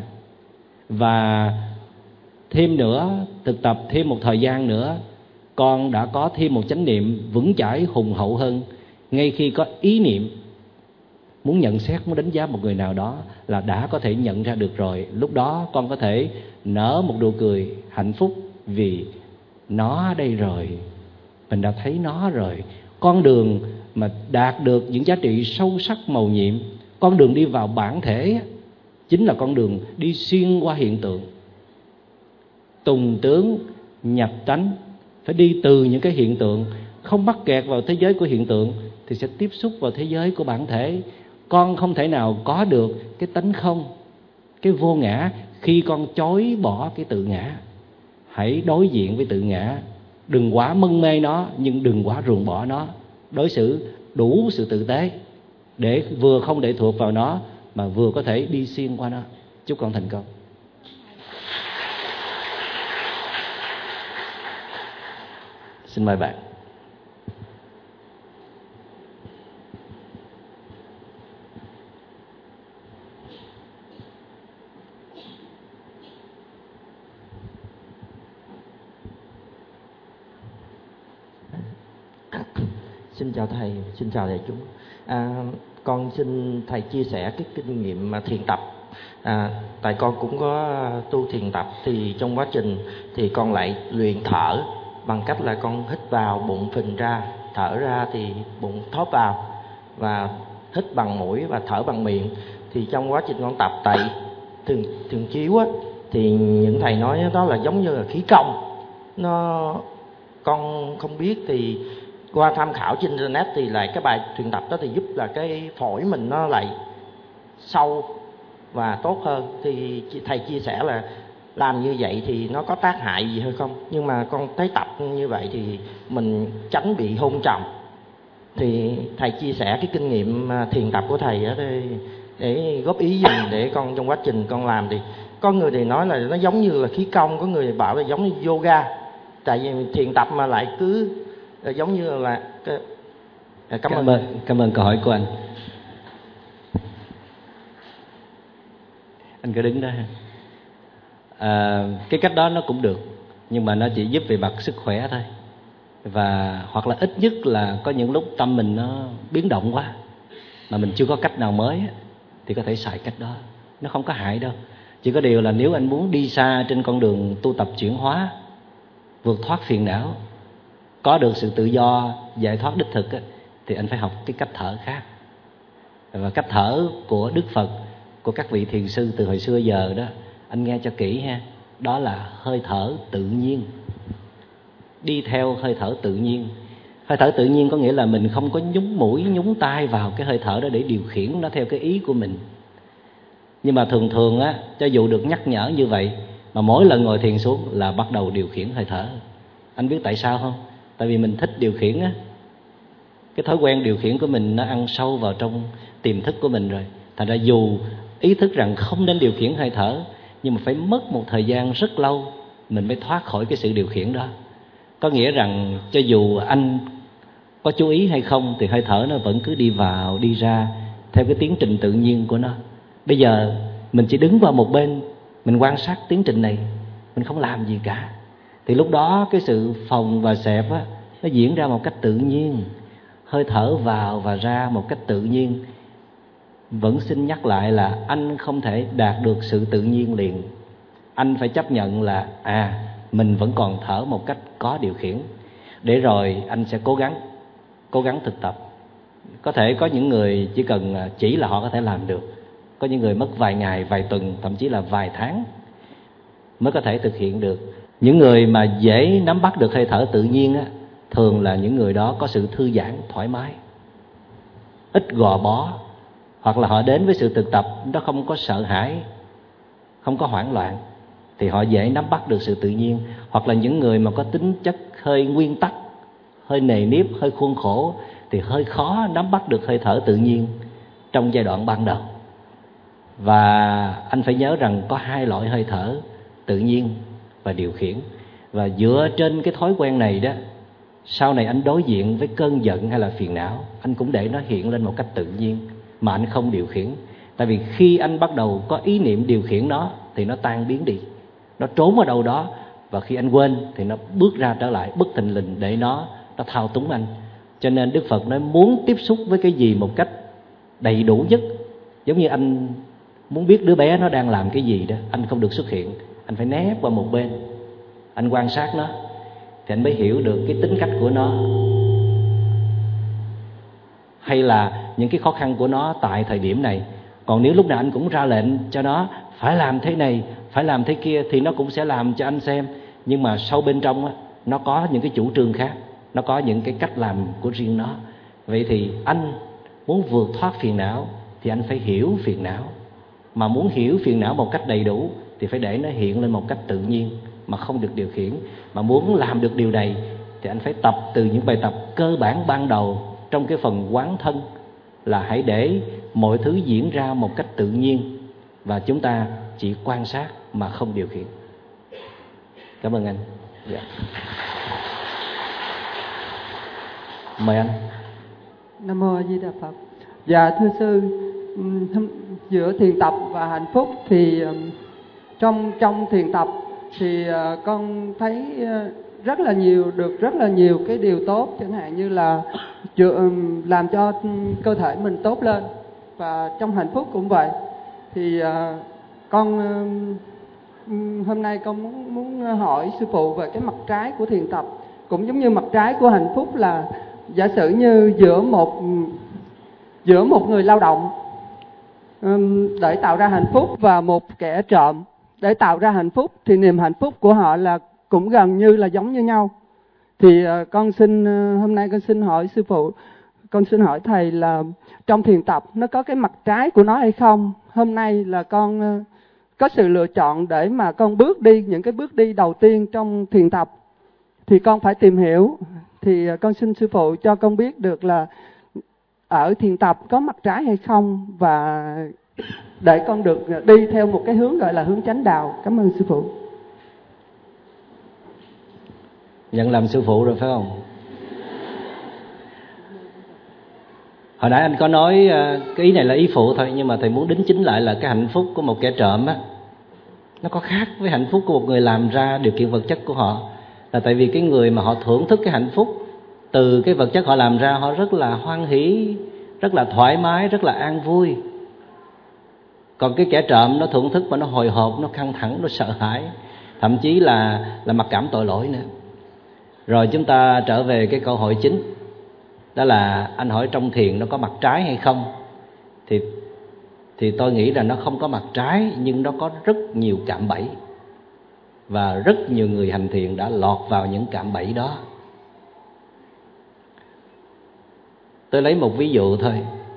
Và thêm nữa, thực tập thêm một thời gian nữa, con đã có thêm một chánh niệm vững chãi hùng hậu hơn. ngay khi có ý niệm muốn nhận xét, muốn đánh giá một người nào đó là đã có thể nhận ra được rồi. Lúc đó con có thể nở một nụ cười hạnh phúc vì nó ở đây rồi, mình đã thấy nó rồi. Con đường mà đạt được những giá trị sâu sắc màu nhiệm, con đường đi vào bản thể chính là con đường đi xuyên qua hiện tượng. Tùng tướng nhập tánh, phải đi từ những cái hiện tượng, không mắc kẹt vào thế giới của hiện tượng thì sẽ tiếp xúc vào thế giới của bản thể. Con không thể nào có được cái tánh không, cái vô ngã khi con chối bỏ cái tự ngã. Hãy đối diện với tự ngã, đừng quá mân mê nó nhưng đừng quá ruồng bỏ nó. Đối xử đủ sự tử tế để vừa không để thuộc vào nó mà vừa có thể đi xuyên qua nó. Chúc con thành công. Xin mời bạn. Xin chào thầy, xin chào đại chúng. À, con xin thầy chia sẻ cái kinh nghiệm mà thiền tập. À, tại con cũng có tu thiền tập, thì trong quá trình thì con lại luyện thở bằng cách là con hít vào bụng phình ra, thở ra thì bụng thóp vào, và hít bằng mũi và thở bằng miệng. Thì trong quá trình con tập tại thường thường chiếu á, thì những thầy nói đó là giống như là khí công. Nó con không biết, thì qua tham khảo trên internet thì lại cái bài thiền tập đó thì giúp là cái phổi mình nó lại sâu và tốt hơn. Thì thầy chia sẻ là làm như vậy thì nó có tác hại gì hay không? Nhưng mà con thấy tập như vậy thì mình tránh bị hôn trầm. Thì thầy chia sẻ cái kinh nghiệm thiền tập của thầy đó để, để góp ý dùm để con trong quá trình con làm. Thì có người thì nói là nó giống như là khí công, có người thì bảo là giống như yoga. Tại vì thiền tập mà lại cứ giống như là cái... Cảm, cảm ơn. ơn cảm ơn câu hỏi của anh. Anh cứ đứng đó. À, cái cách đó nó cũng được, nhưng mà nó chỉ giúp về mặt sức khỏe thôi. Và hoặc là ít nhất là có những lúc tâm mình nó biến động quá mà mình chưa có cách nào mới thì có thể xài cách đó. Nó không có hại đâu. Chỉ có điều là nếu anh muốn đi xa trên con đường tu tập chuyển hóa, vượt thoát phiền não, có được sự tự do, giải thoát đích thực á, thì anh phải học cái cách thở khác. Và cách thở của Đức Phật, của các vị thiền sư từ hồi xưa giờ đó, anh nghe cho kỹ ha. Đó là hơi thở tự nhiên. Đi theo hơi thở tự nhiên. Hơi thở tự nhiên có nghĩa là mình không có nhúng mũi, nhúng tai vào cái hơi thở đó để điều khiển nó theo cái ý của mình. Nhưng mà thường thường á, cho dù được nhắc nhở như vậy, mà mỗi lần ngồi thiền xuống là bắt đầu điều khiển hơi thở. Anh biết tại sao không? Tại vì mình thích điều khiển á. Cái thói quen điều khiển của mình nó ăn sâu vào trong tiềm thức của mình rồi. Thành ra dù ý thức rằng không nên điều khiển hơi thở, nhưng mà phải mất một thời gian rất lâu mình mới thoát khỏi cái sự điều khiển đó. Có nghĩa rằng cho dù anh có chú ý hay không thì hơi thở nó vẫn cứ đi vào, đi ra theo cái tiến trình tự nhiên của nó. Bây giờ mình chỉ đứng vào một bên, mình quan sát tiến trình này, mình không làm gì cả, thì lúc đó cái sự phồng và xẹp á, nó diễn ra một cách tự nhiên. Hơi thở vào và ra một cách tự nhiên. Vẫn xin nhắc lại là anh không thể đạt được sự tự nhiên liền. Anh phải chấp nhận là à, mình vẫn còn thở một cách có điều khiển. Để rồi anh sẽ cố gắng, cố gắng thực tập. Có thể có những người chỉ cần chỉ là họ có thể làm được. Có những người mất vài ngày, vài tuần, thậm chí là vài tháng mới có thể thực hiện được. Những người mà dễ nắm bắt được hơi thở tự nhiên á, thường là những người đó có sự thư giãn, thoải mái, ít gò bó. Hoặc là họ đến với sự thực tập nó không có sợ hãi, không có hoảng loạn, thì họ dễ nắm bắt được sự tự nhiên. Hoặc là những người mà có tính chất hơi nguyên tắc, hơi nề nếp, hơi khuôn khổ, thì hơi khó nắm bắt được hơi thở tự nhiên trong giai đoạn ban đầu. Và anh phải nhớ rằng có hai loại hơi thở, tự nhiên và điều khiển. Và dựa trên cái thói quen này đó, sau này anh đối diện với cơn giận hay là phiền não, anh cũng để nó hiện lên một cách tự nhiên mà anh không điều khiển. Tại vì khi anh bắt đầu có ý niệm điều khiển nó thì nó tan biến đi, nó trốn ở đâu đó, và khi anh quên thì nó bước ra trở lại bất thình lình để nó nó thao túng anh. Cho nên Đức Phật nói muốn tiếp xúc với cái gì một cách đầy đủ nhất. Giống như anh muốn biết đứa bé nó đang làm cái gì đó, anh không được xuất hiện, anh phải nép qua một bên, anh quan sát nó thì anh mới hiểu được cái tính cách của nó, hay là những cái khó khăn của nó tại thời điểm này. Còn nếu lúc nào anh cũng ra lệnh cho nó phải làm thế này, phải làm thế kia, thì nó cũng sẽ làm cho anh xem. Nhưng mà sâu bên trong á, nó có những cái chủ trương khác, nó có những cái cách làm của riêng nó. Vậy thì anh muốn vượt thoát phiền não thì anh phải hiểu phiền não. Mà muốn hiểu phiền não một cách đầy đủ thì phải để nó hiện lên một cách tự nhiên mà không được điều khiển. Mà muốn làm được điều này thì anh phải tập từ những bài tập cơ bản ban đầu trong cái phần quán thân, là hãy để mọi thứ diễn ra một cách tự nhiên và chúng ta chỉ quan sát mà không điều khiển. Cảm ơn anh. Dạ. Mời anh. Nam mô A Di Đà Phật. Dạ thưa sư, giữa thiền tập và hạnh phúc thì trong trong thiền tập thì con thấy rất là nhiều, được rất là nhiều cái điều tốt, chẳng hạn như là làm cho cơ thể mình tốt lên. Và trong hạnh phúc cũng vậy. Thì con hôm nay con muốn muốn hỏi sư phụ về cái mặt trái của thiền tập, cũng giống như mặt trái của hạnh phúc, là giả sử như giữa một giữa một người lao động để tạo ra hạnh phúc và một kẻ trộm để tạo ra hạnh phúc, thì niềm hạnh phúc của họ là cũng gần như là giống như nhau. Thì con xin hôm nay con xin hỏi sư phụ, con xin hỏi thầy là trong thiền tập nó có cái mặt trái của nó hay không? Hôm nay là con có sự lựa chọn để mà con bước đi những cái bước đi đầu tiên trong thiền tập, thì con phải tìm hiểu. Thì con xin sư phụ cho con biết được là ở thiền tập có mặt trái hay không, và để con được đi theo một cái hướng gọi là hướng chánh đạo. Cảm ơn sư phụ. Nhận làm sư phụ rồi phải không? Hồi nãy anh có nói cái ý này là ý phụ thôi, nhưng mà thầy muốn đính chính lại là cái hạnh phúc của một kẻ trộm á, nó có khác với hạnh phúc của một người làm ra điều kiện vật chất của họ. Là tại vì cái người mà họ thưởng thức cái hạnh phúc từ cái vật chất họ làm ra, họ rất là hoan hỷ, rất là thoải mái, rất là an vui. Còn cái kẻ trộm nó thưởng thức mà nó hồi hộp, nó căng thẳng, nó sợ hãi, thậm chí là là mặc cảm tội lỗi nữa. Rồi chúng ta trở về cái câu hỏi chính, đó là anh hỏi trong thiền nó có mặt trái hay không? Thì thì tôi nghĩ là nó không có mặt trái, nhưng nó có rất nhiều cạm bẫy. Và rất nhiều người hành thiền đã lọt vào những cạm bẫy đó. Tôi lấy một ví dụ thôi.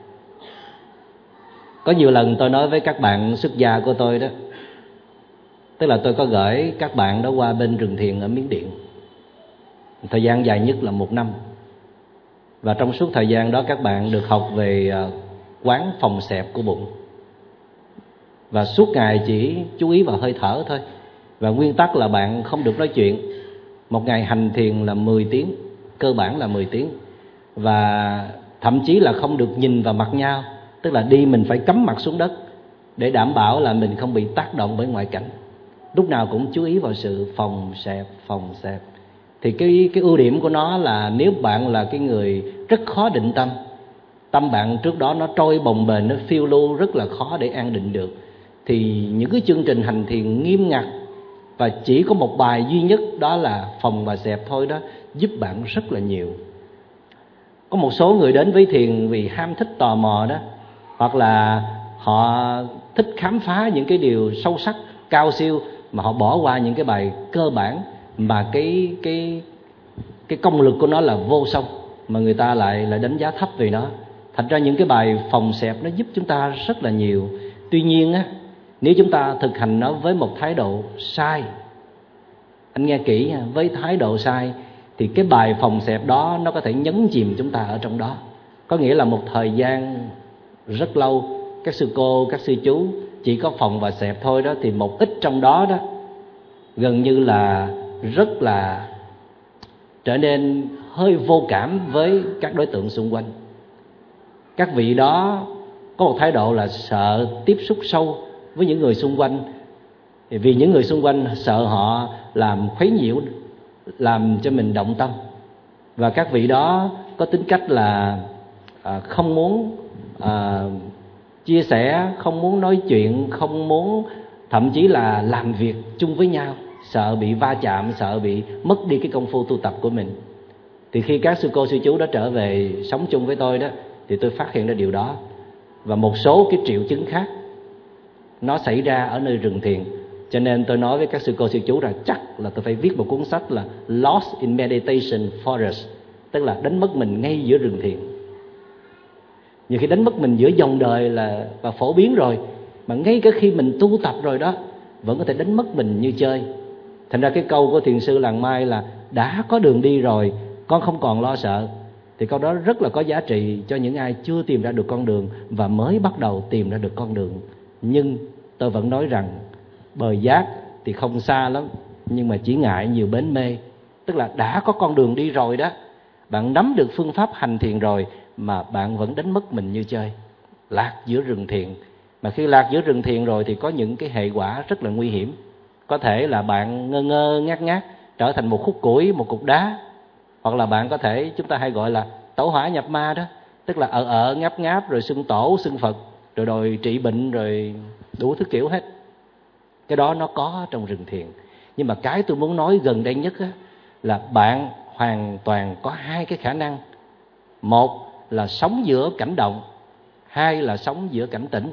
Có nhiều lần tôi nói với các bạn xuất gia của tôi đó, tức là tôi có gửi các bạn đó qua bên rừng thiền ở Miến Điện, thời gian dài nhất là một năm. Và trong suốt thời gian đó các bạn được học về quán phòng xẹp của bụng. Và suốt ngày chỉ chú ý vào hơi thở thôi. Và nguyên tắc là bạn không được nói chuyện. Một ngày hành thiền là mười tiếng, cơ bản là mười tiếng. Và thậm chí là không được nhìn vào mặt nhau. Tức là đi mình phải cắm mặt xuống đất để đảm bảo là mình không bị tác động bởi ngoại cảnh. Lúc nào cũng chú ý vào sự phòng xẹp, phòng xẹp. Thì cái, cái ưu điểm của nó là nếu bạn là cái người rất khó định tâm, tâm bạn trước đó nó trôi bồng bềnh, nó phiêu lưu, rất là khó để an định được, thì những cái chương trình hành thiền nghiêm ngặt và chỉ có một bài duy nhất, đó là phòng và xẹp thôi đó, giúp bạn rất là nhiều. Có một số người đến với thiền vì ham thích tò mò đó, hoặc là họ thích khám phá những cái điều sâu sắc, cao siêu, mà họ bỏ qua những cái bài cơ bản mà cái cái cái công lực của nó là vô song, mà người ta lại lại đánh giá thấp về nó. Thành ra những cái bài phòng xẹp nó giúp chúng ta rất là nhiều. Tuy nhiên á, nếu chúng ta thực hành nó với một thái độ sai, anh nghe kỹ nha, với thái độ sai, thì cái bài phòng xẹp đó nó có thể nhấn chìm chúng ta ở trong đó. Có nghĩa là một thời gian rất lâu, các sư cô, các sư chú chỉ có phòng và xẹp thôi đó, thì một ít trong đó đó gần như là rất là trở nên hơi vô cảm với các đối tượng xung quanh. Các vị đó có một thái độ là sợ tiếp xúc sâu với những người xung quanh, vì những người xung quanh sợ họ làm khuấy nhiễu, làm cho mình động tâm. Và các vị đó có tính cách là à, không muốn à, chia sẻ, không muốn nói chuyện, không muốn thậm chí là làm việc chung với nhau, sợ bị va chạm, sợ bị mất đi cái công phu tu tập của mình. Thì khi các sư cô sư chú đã trở về sống chung với tôi đó, thì tôi phát hiện ra điều đó. Và một số cái triệu chứng khác nó xảy ra ở nơi rừng thiền. Cho nên tôi nói với các sư cô sư chú rằng chắc là tôi phải viết một cuốn sách là Lost in Meditation Forest, tức là đánh mất mình ngay giữa rừng thiền. Nhiều khi đánh mất mình giữa dòng đời là và phổ biến rồi, mà ngay cả khi mình tu tập rồi đó vẫn có thể đánh mất mình như chơi. Thành ra cái câu của thiền sư Làng Mai là đã có đường đi rồi, con không còn lo sợ, thì câu đó rất là có giá trị cho những ai chưa tìm ra được con đường và mới bắt đầu tìm ra được con đường. Nhưng tôi vẫn nói rằng bờ giác thì không xa lắm, nhưng mà chỉ ngại nhiều bến mê. Tức là đã có con đường đi rồi đó, bạn nắm được phương pháp hành thiền rồi mà bạn vẫn đánh mất mình như chơi, lạc giữa rừng thiền. Mà khi lạc giữa rừng thiền rồi thì có những cái hệ quả rất là nguy hiểm. Có thể là bạn ngơ ngơ ngác ngác trở thành một khúc củi, một cục đá. Hoặc là bạn có thể, chúng ta hay gọi là tẩu hỏa nhập ma đó, tức là ở ở ngáp ngáp rồi xưng tổ xưng Phật, rồi đòi trị bệnh, rồi đủ thứ kiểu hết. Cái đó nó có trong rừng thiền. Nhưng mà cái tôi muốn nói gần đây nhất á, là bạn hoàn toàn có hai cái khả năng. Một là sống giữa cảnh động, hai là sống giữa cảnh tĩnh.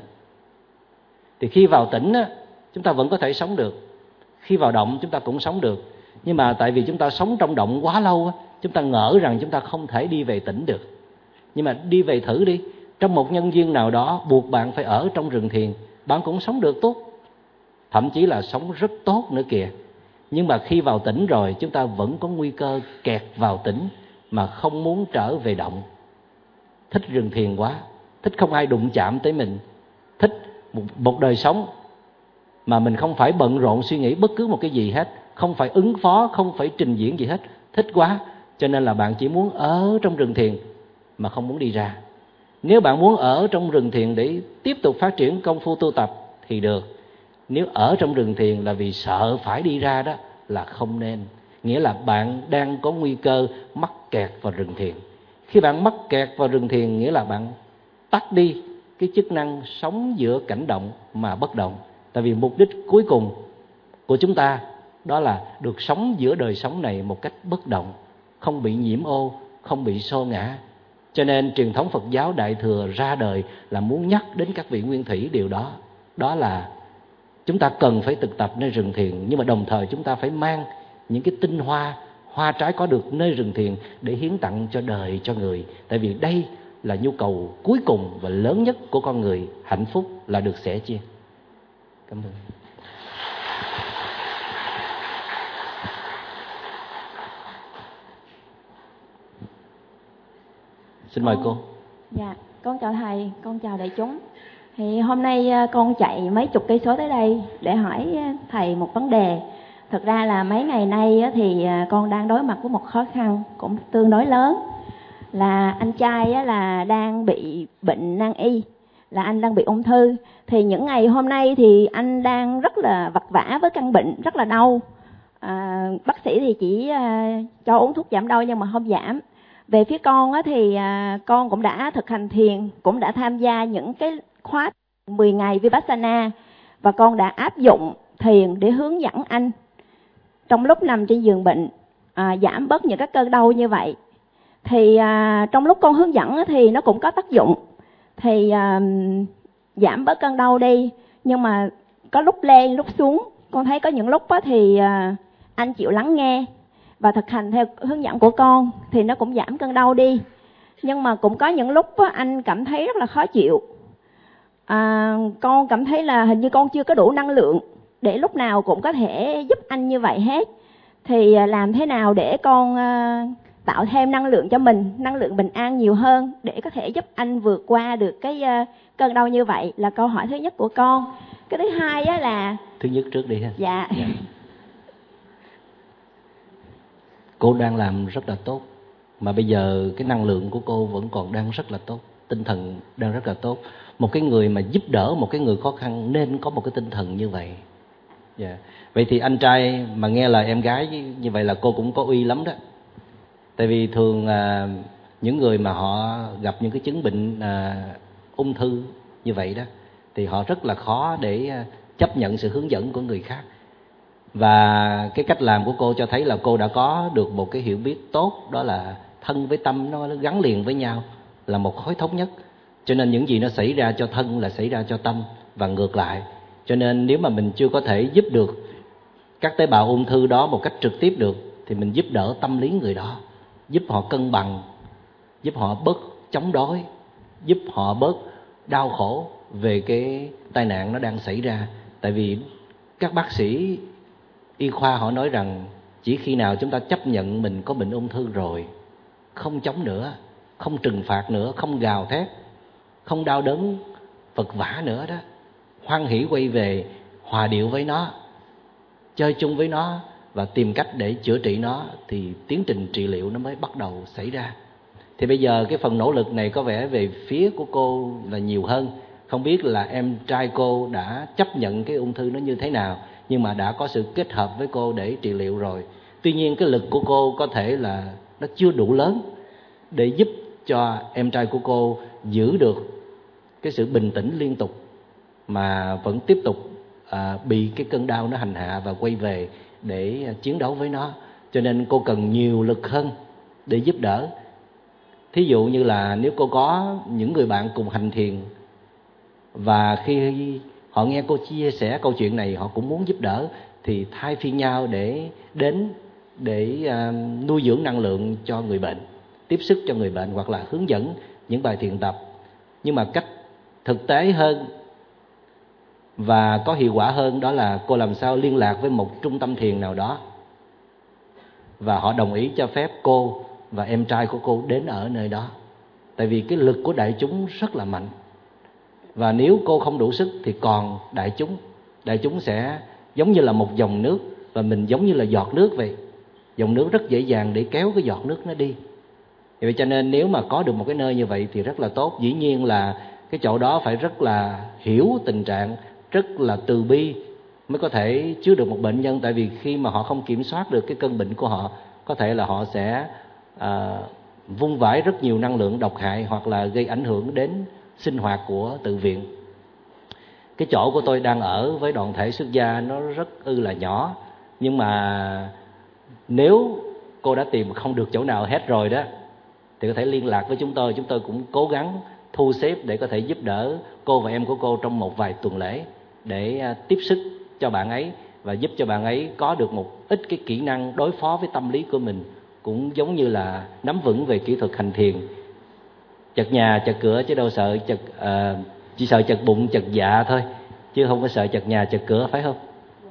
Thì khi vào tĩnh á, chúng ta vẫn có thể sống được. Khi vào động chúng ta cũng sống được. Nhưng mà tại vì chúng ta sống trong động quá lâu á, chúng ta ngỡ rằng chúng ta không thể đi về tĩnh được. Nhưng mà đi về thử đi. Trong một nhân duyên nào đó buộc bạn phải ở trong rừng thiền, bạn cũng sống được tốt, thậm chí là sống rất tốt nữa kìa. Nhưng mà khi vào tĩnh rồi, chúng ta vẫn có nguy cơ kẹt vào tĩnh mà không muốn trở về động. Thích rừng thiền quá, thích không ai đụng chạm tới mình, thích một, một đời sống mà mình không phải bận rộn suy nghĩ bất cứ một cái gì hết, không phải ứng phó, không phải trình diễn gì hết. Thích quá, cho nên là bạn chỉ muốn ở trong rừng thiền mà không muốn đi ra. Nếu bạn muốn ở trong rừng thiền để tiếp tục phát triển công phu tu tập thì được. Nếu ở trong rừng thiền là vì sợ phải đi ra đó là không nên. Nghĩa là bạn đang có nguy cơ mắc kẹt vào rừng thiền. Khi bạn mắc kẹt vào rừng thiền nghĩa là bạn tắt đi cái chức năng sống giữa cảnh động mà bất động. Tại vì mục đích cuối cùng của chúng ta đó là được sống giữa đời sống này một cách bất động, không bị nhiễm ô, không bị xô ngã. Cho nên truyền thống Phật giáo Đại Thừa ra đời là muốn nhắc đến các vị nguyên thủy điều đó. Đó là chúng ta cần phải thực tập nơi rừng thiền, nhưng mà đồng thời chúng ta phải mang những cái tinh hoa, hoa trái có được nơi rừng thiền để hiến tặng cho đời, cho người. Tại vì đây là nhu cầu cuối cùng và lớn nhất của con người, hạnh phúc là được sẻ chia. Cảm ơn. Xin mời cô. Dạ, con chào thầy, con chào đại chúng. Thì hôm nay con chạy mấy chục cây số tới đây để hỏi thầy một vấn đề. Thực ra là mấy ngày nay thì con đang đối mặt với một khó khăn cũng tương đối lớn. Là anh trai là đang bị bệnh nan y, là anh đang bị ung thư. Thì những ngày hôm nay thì anh đang rất là vật vã với căn bệnh, rất là đau. À, bác sĩ thì chỉ cho uống thuốc giảm đau nhưng mà không giảm. Về phía con thì con cũng đã thực hành thiền, cũng đã tham gia những cái khóa mười ngày Vipassana, và con đã áp dụng thiền để hướng dẫn anh trong lúc nằm trên giường bệnh à, giảm bớt những các cơn đau như vậy. Thì à, trong lúc con hướng dẫn thì nó cũng có tác dụng, thì à, giảm bớt cơn đau đi. Nhưng mà có lúc lên lúc xuống, con thấy có những lúc thì à, anh chịu lắng nghe và thực hành theo hướng dẫn của con thì nó cũng giảm cơn đau đi. Nhưng mà cũng có những lúc anh cảm thấy rất là khó chịu. À, con cảm thấy là hình như con chưa có đủ năng lượng để lúc nào cũng có thể giúp anh như vậy hết. Thì làm thế nào để con uh, tạo thêm năng lượng cho mình, năng lượng bình an nhiều hơn để có thể giúp anh vượt qua được cái uh, cơn đau như vậy, là câu hỏi thứ nhất của con. Cái thứ hai á là... Thứ nhất trước đi ha. Dạ. Dạ. Cô đang làm rất là tốt, mà bây giờ cái năng lượng của cô vẫn còn đang rất là tốt, tinh thần đang rất là tốt. Một cái người mà giúp đỡ một cái người khó khăn nên có một cái tinh thần như vậy. Yeah. Vậy thì anh trai mà nghe lời em gái như vậy là cô cũng có uy lắm đó. Tại vì thường à, những người mà họ gặp những cái chứng bệnh à, ung thư như vậy đó, thì họ rất là khó để chấp nhận sự hướng dẫn của người khác. Và cái cách làm của cô cho thấy là cô đã có được một cái hiểu biết tốt, đó là thân với tâm nó gắn liền với nhau, là một khối thống nhất. Cho nên những gì nó xảy ra cho thân là xảy ra cho tâm, và ngược lại. Cho nên nếu mà mình chưa có thể giúp được các tế bào ung thư đó một cách trực tiếp được, thì mình giúp đỡ tâm lý người đó, giúp họ cân bằng, giúp họ bớt chống đối, giúp họ bớt đau khổ về cái tai nạn nó đang xảy ra. Tại vì các bác sĩ y khoa họ nói rằng chỉ khi nào chúng ta chấp nhận mình có bệnh ung thư rồi, không chống nữa, không trừng phạt nữa, không gào thét, không đau đớn vật vã nữa đó, hoan hỷ quay về, hòa điệu với nó, chơi chung với nó và tìm cách để chữa trị nó, thì tiến trình trị liệu nó mới bắt đầu xảy ra. Thì bây giờ cái phần nỗ lực này có vẻ về phía của cô là nhiều hơn. Không biết là em trai cô đã chấp nhận cái ung thư nó như thế nào, nhưng mà đã có sự kết hợp với cô để trị liệu rồi. Tuy nhiên cái lực của cô có thể là nó chưa đủ lớn để giúp cho em trai của cô giữ được cái sự bình tĩnh liên tục, mà vẫn tiếp tục à, bị cái cơn đau nó hành hạ và quay về để chiến đấu với nó. Cho nên cô cần nhiều lực hơn để giúp đỡ. Thí dụ như là nếu cô có những người bạn cùng hành thiền, và khi họ nghe cô chia sẻ câu chuyện này, họ cũng muốn giúp đỡ, thì thay phiên nhau để đến để uh, nuôi dưỡng năng lượng cho người bệnh, tiếp sức cho người bệnh, hoặc là hướng dẫn những bài thiền tập. Nhưng mà cách thực tế hơn và có hiệu quả hơn đó là cô làm sao liên lạc với một trung tâm thiền nào đó, và họ đồng ý cho phép cô và em trai của cô đến ở nơi đó. Tại vì cái lực của đại chúng rất là mạnh, và nếu cô không đủ sức thì còn đại chúng. Đại chúng sẽ giống như là một dòng nước, và mình giống như là giọt nước vậy. Dòng nước rất dễ dàng để kéo cái giọt nước nó đi. Vậy cho nên nếu mà có được một cái nơi như vậy thì rất là tốt. Dĩ nhiên là cái chỗ đó phải rất là hiểu tình trạng, rất là từ bi mới có thể chứa được một bệnh nhân. Tại vì khi mà họ không kiểm soát được cái cơn bệnh của họ, có thể là họ sẽ à, vung vãi rất nhiều năng lượng độc hại, hoặc là gây ảnh hưởng đến sinh hoạt của tự viện. Cái chỗ của tôi đang ở với đoàn thể xuất gia nó rất ư là nhỏ, nhưng mà nếu cô đã tìm không được chỗ nào hết rồi đó, thì có thể liên lạc với chúng tôi. Chúng tôi cũng cố gắng thu xếp để có thể giúp đỡ cô và em của cô trong một vài tuần lễ, để tiếp sức cho bạn ấy và giúp cho bạn ấy có được một ít cái kỹ năng đối phó với tâm lý của mình, cũng giống như là nắm vững về kỹ thuật hành thiền. Chật nhà chật cửa chứ đâu sợ chật à, chỉ sợ chật bụng chật dạ thôi, chứ không có sợ chật nhà chật cửa, phải không?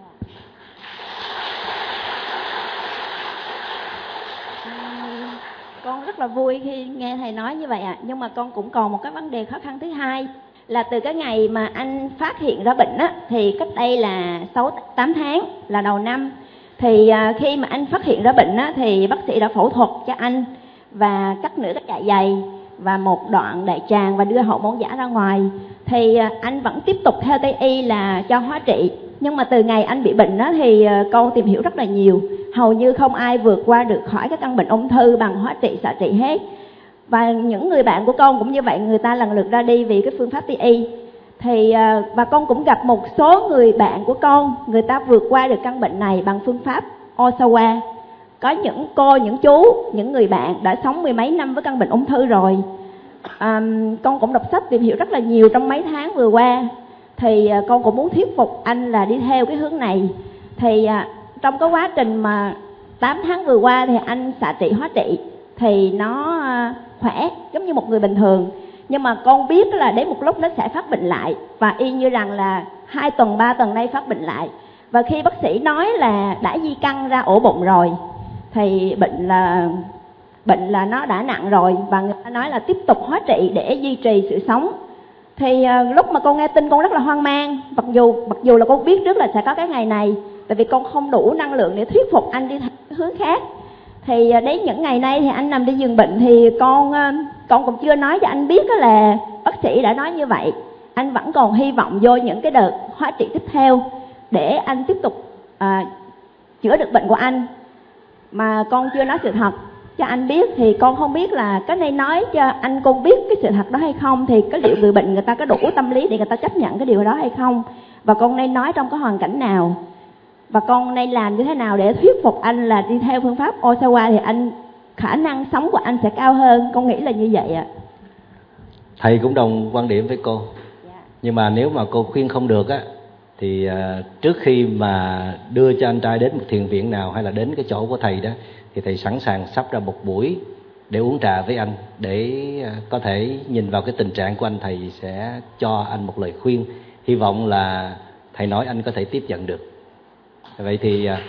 À, con rất là vui khi nghe thầy nói như vậy ạ. À. Nhưng mà con cũng còn một cái vấn đề khó khăn thứ hai, là từ cái ngày mà anh phát hiện ra bệnh á, thì cách đây là sáu tám tháng, là đầu năm, thì à, khi mà anh phát hiện ra bệnh á, thì bác sĩ đã phẫu thuật cho anh và cắt nửa cái dạ dày và một đoạn đại tràng và đưa hậu môn giả ra ngoài. Thì anh vẫn tiếp tục theo Tây y là cho hóa trị. Nhưng mà từ ngày anh bị bệnh đó thì con tìm hiểu rất là nhiều, hầu như không ai vượt qua được khỏi cái căn bệnh ung thư bằng hóa trị xạ trị hết. Và những người bạn của con cũng như vậy, người ta lần lượt ra đi vì cái phương pháp Tây y. Thì và con cũng gặp một số người bạn của con, người ta vượt qua được căn bệnh này bằng phương pháp Osawa. Có những cô, những chú, những người bạn đã sống mười mấy năm với căn bệnh ung thư rồi. À, con cũng đọc sách tìm hiểu rất là nhiều trong mấy tháng vừa qua. Thì à, con cũng muốn thuyết phục anh là đi theo cái hướng này. Thì à, trong cái quá trình mà tám tháng vừa qua thì anh xạ trị hóa trị thì nó à, khỏe giống như một người bình thường. Nhưng mà con biết là đến một lúc nó sẽ phát bệnh lại, và y như rằng là hai tuần ba tuần nay phát bệnh lại. Và khi bác sĩ nói là đã di căn ra ổ bụng rồi, thì bệnh là bệnh là nó đã nặng rồi, và người ta nói là tiếp tục hóa trị để duy trì sự sống. Thì uh, lúc mà con nghe tin con rất là hoang mang, mặc dù mặc dù là con biết trước là sẽ có cái ngày này, tại vì con không đủ năng lượng để thuyết phục anh đi theo hướng khác. Thì uh, đến những ngày nay thì anh nằm trên giường bệnh, thì con uh, con cũng chưa nói cho anh biết là bác sĩ đã nói như vậy. Anh vẫn còn hy vọng vô những cái đợt hóa trị tiếp theo để anh tiếp tục uh, chữa được bệnh của anh. Mà con chưa nói sự thật cho anh biết, thì con không biết là cái này nói cho anh con biết cái sự thật đó hay không, thì cái liệu người bệnh người ta có đủ tâm lý để người ta chấp nhận cái điều đó hay không, và con nên nói trong cái hoàn cảnh nào, và con nên làm như thế nào để thuyết phục anh là đi theo phương pháp Osawa thì anh khả năng sống của anh sẽ cao hơn. Con nghĩ là như vậy ạ. Thầy cũng đồng quan điểm với cô. Nhưng mà nếu mà cô khuyên không được á, thì uh, trước khi mà đưa cho anh trai đến một thiền viện nào hay là đến cái chỗ của thầy đó, thì thầy sẵn sàng sắp ra một buổi để uống trà với anh, để uh, có thể nhìn vào cái tình trạng của anh, thầy sẽ cho anh một lời khuyên. Hy vọng là thầy nói anh có thể tiếp nhận được. Vậy thì uh,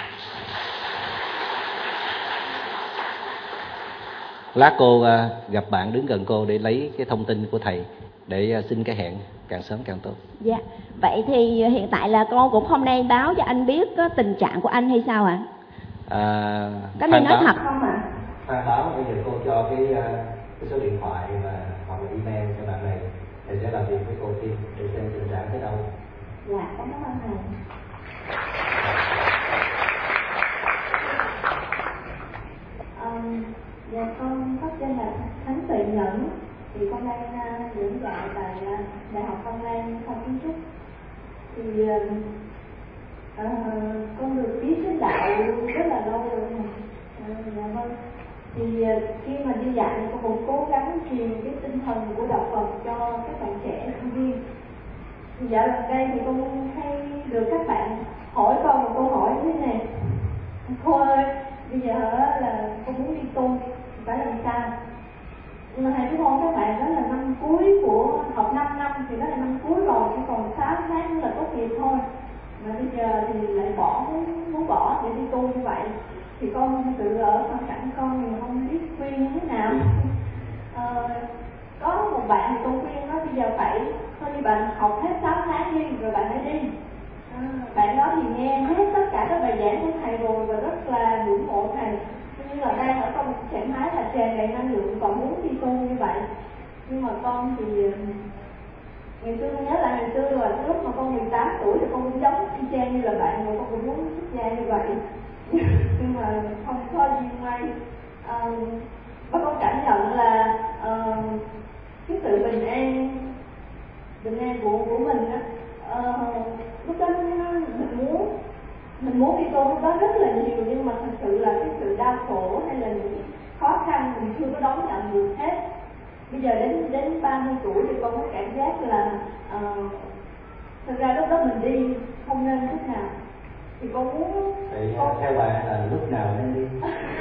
lát cô uh, gặp bạn đứng gần cô để lấy cái thông tin của thầy, để uh, xin cái hẹn càng sớm càng tốt. Dạ. Vậy thì hiện tại là con cũng không nên báo cho anh biết cái tình trạng của anh hay sao ạ? À? À, có nên nói thật không ạ? À? Phan báo bây giờ cô cho cái, uh, cái số điện thoại và hoặc là email cho bạn này, thầy sẽ làm việc với cô thêm để xem tình trạng tới đâu. Dạ, cảm ơn thầy. Um, dạ con có tên là Thắng Tuệ Nhẫn, thì con đang uh, giảng dạy tại uh, Đại học Văn Lang khoa kiến trúc. Thì uh, uh, con được biết cái đạo rất là lâu rồi nè. Uh, dạ vâng. Thì uh, khi mà đi dạy con cũng cố gắng truyền cái tinh thần của đạo Phật cho các bạn trẻ sinh viên. Thì dạo gần đây thì con hay được các bạn hỏi con một câu hỏi như thế này: cô ơi, bây giờ là con muốn đi tu, phải làm sao? Nhưng mà thầy biết không, các bạn đó là năm cuối của học năm năm, thì đó là năm cuối rồi, chỉ còn sáu tháng nữa là tốt nghiệp thôi. Mà bây giờ thì lại bỏ, muốn, muốn bỏ để đi tu như vậy. Thì con tự ở hoàn cảnh con thì không biết khuyên như thế nào. Ờ, có một bạn thì con khuyên nó bây giờ phải, thôi đi bạn học hết sáu tháng đi, rồi bạn hãy đi. À, bạn đó thì nghe hết tất cả các bài giảng của thầy rồi và rất là ngưỡng mộ thầy, như là đang ở trong một trạng thái là tràn đầy năng lượng, còn muốn đi tu như vậy. Nhưng mà con thì ngày xưa nhớ lại ngày xưa là cái lúc mà con mười tám tuổi thì con cũng giống y chang như là bạn, rồi con cũng muốn xuất gia như vậy. Nhưng mà không có duyên may. À, và con cảm nhận là uh, cái sự bình an bình an của của mình á, uh, lúc đó mình muốn mình muốn đi tu lúc đó rất là nhiều, nhưng mà thật sự là cái sự đau khổ hay là những khó khăn mình chưa có đón nhận được hết. Bây giờ đến đến ba mươi tuổi thì con có cảm giác là uh, thật ra lúc đó mình đi không nên lúc nào. Thì con muốn thì con... theo bạn là lúc nào nên đi?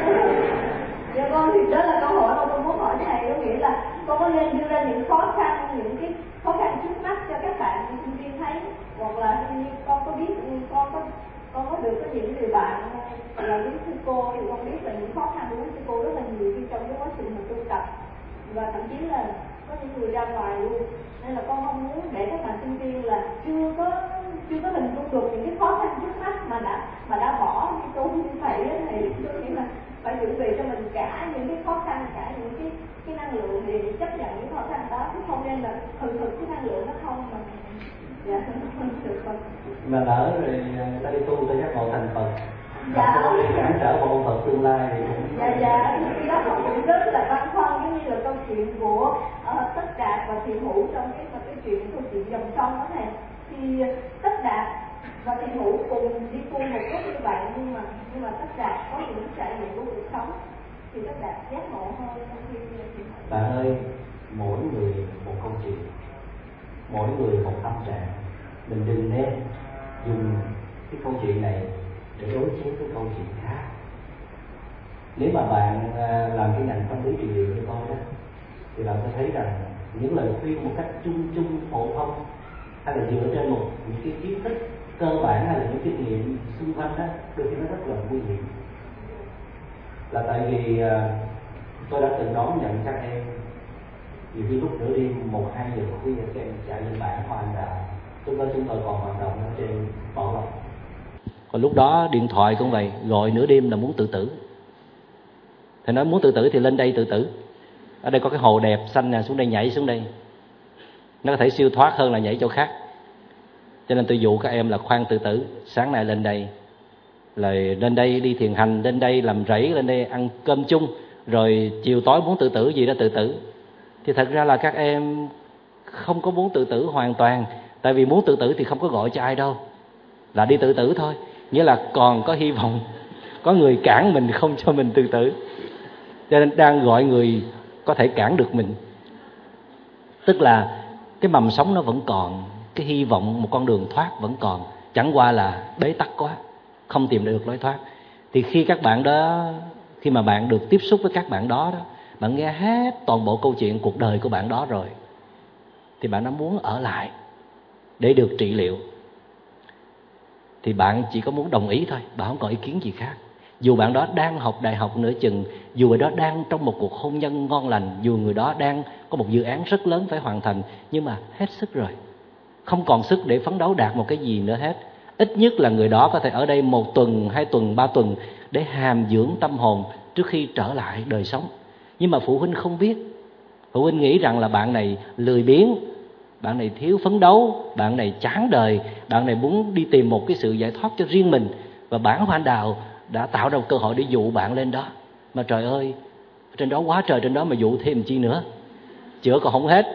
Dạ con thì đó là câu hỏi mà con muốn hỏi thầy, có nghĩa là con có nên đưa ra những khó khăn, những cái khó khăn trước mắt cho các bạn sinh viên thấy, hoặc là như con có biết con có con có được có những người bạn là quý sư cô, thì con biết là những khó khăn của quý sư cô rất là nhiều khi trong cái quá trình mà tu tập, và thậm chí là có những người ra ngoài luôn. Nên là con không muốn để các bạn sinh viên là chưa có chưa có hình dung được những cái khó khăn trước mắt mà đã mà đã bỏ đi tu như thầy á, thầy có nghĩa là phải chuẩn bị cho mình cả những cái khó khăn, cả những cái cái năng lượng để chấp nhận những khó khăn đó, chứ không nên là thường thực cái năng lượng nó không mà. Dạ, không được Phật. Mà lỡ rồi người ta đi tu tới giác ngộ thành Phật, dạ, có đi cản trở bộ Phật tương lai thì cũng... Dạ, dạ, khi đó con cũng rất là băn khoăn, giống như là câu chuyện của uh, Tất Đạt và Thiện Hữu trong cái cái chuyện câu chuyện dòng sông đó này. Thì Tất Đạt và Thiện Hữu cùng đi tu một lúc như vậy, nhưng mà nhưng mà Tất Đạt có những trải nghiệm của cuộc sống, thì Tất Đạt giác ngộ hơn trong khi Thiện Hữu. Bạn ơi, mỗi người một câu chuyện, mỗi người một tâm trạng, mình đừng nên dùng cái câu chuyện này để đối chiếu với câu chuyện khác. Nếu mà bạn làm cái ngành tâm lý trị liệu như tôi đó, thì bạn sẽ thấy rằng những lời khuyên một cách chung chung phổ thông, hay là dựa trên một những cái kiến thức cơ bản hay là những kinh nghiệm xung quanh đó, đôi khi nó rất là nguy hiểm. Là tại vì tôi đã từng đón nhận các em nhiều khi lúc nửa đêm một hai giờ khuya các em chạy lên bản Hoàng Đạo, lúc đó chúng tôi còn hoạt động ở trên Bảo Lộc. Còn lúc đó điện thoại cũng vậy, gọi nửa đêm là muốn tự tử. Thì nói muốn tự tử thì lên đây tự tử. Ở đây có cái hồ đẹp xanh nè, xuống đây nhảy xuống đây. Nó có thể siêu thoát hơn là nhảy chỗ khác. Cho nên tôi dụ các em là khoan tự tử. Sáng nay lên đây, là lên đây đi thiền hành, lên đây làm rẫy, lên đây ăn cơm chung. rồi chiều tối muốn tự tử gì đó tự tử. Thì thật ra là các em không có muốn tự tử hoàn toàn, tại vì muốn tự tử thì không có gọi cho ai đâu, là đi tự tử thôi. Nghĩa là còn có hy vọng, có người cản mình không cho mình tự tử, cho nên đang gọi người có thể cản được mình. Tức là cái mầm sống nó vẫn còn, cái hy vọng một con đường thoát vẫn còn, chẳng qua là bế tắc quá, không tìm được lối thoát. Thì khi các bạn đó, khi mà bạn được tiếp xúc với các bạn đó, đó bạn nghe hết toàn bộ câu chuyện cuộc đời của bạn đó rồi, thì bạn đã muốn ở lại để được trị liệu. Thì bạn chỉ có muốn đồng ý thôi, bạn không có ý kiến gì khác. Dù bạn đó đang học đại học nửa chừng, dù người đó đang trong một cuộc hôn nhân ngon lành, dù người đó đang có một dự án rất lớn phải hoàn thành, nhưng mà hết sức rồi, không còn sức để phấn đấu đạt một cái gì nữa hết. Ít nhất là người đó có thể ở đây một tuần, hai tuần, ba tuần để hàm dưỡng tâm hồn trước khi trở lại đời sống. Nhưng mà phụ huynh không biết. Phụ huynh nghĩ rằng là bạn này lười biếng, bạn này thiếu phấn đấu, bạn này chán đời, bạn này muốn đi tìm một cái sự giải thoát cho riêng mình. Và bản hoa anh đào đã tạo ra một cơ hội để dụ bạn lên đó. Mà trời ơi, trên đó quá trời trên đó mà dụ thêm chi nữa, chữa còn không hết.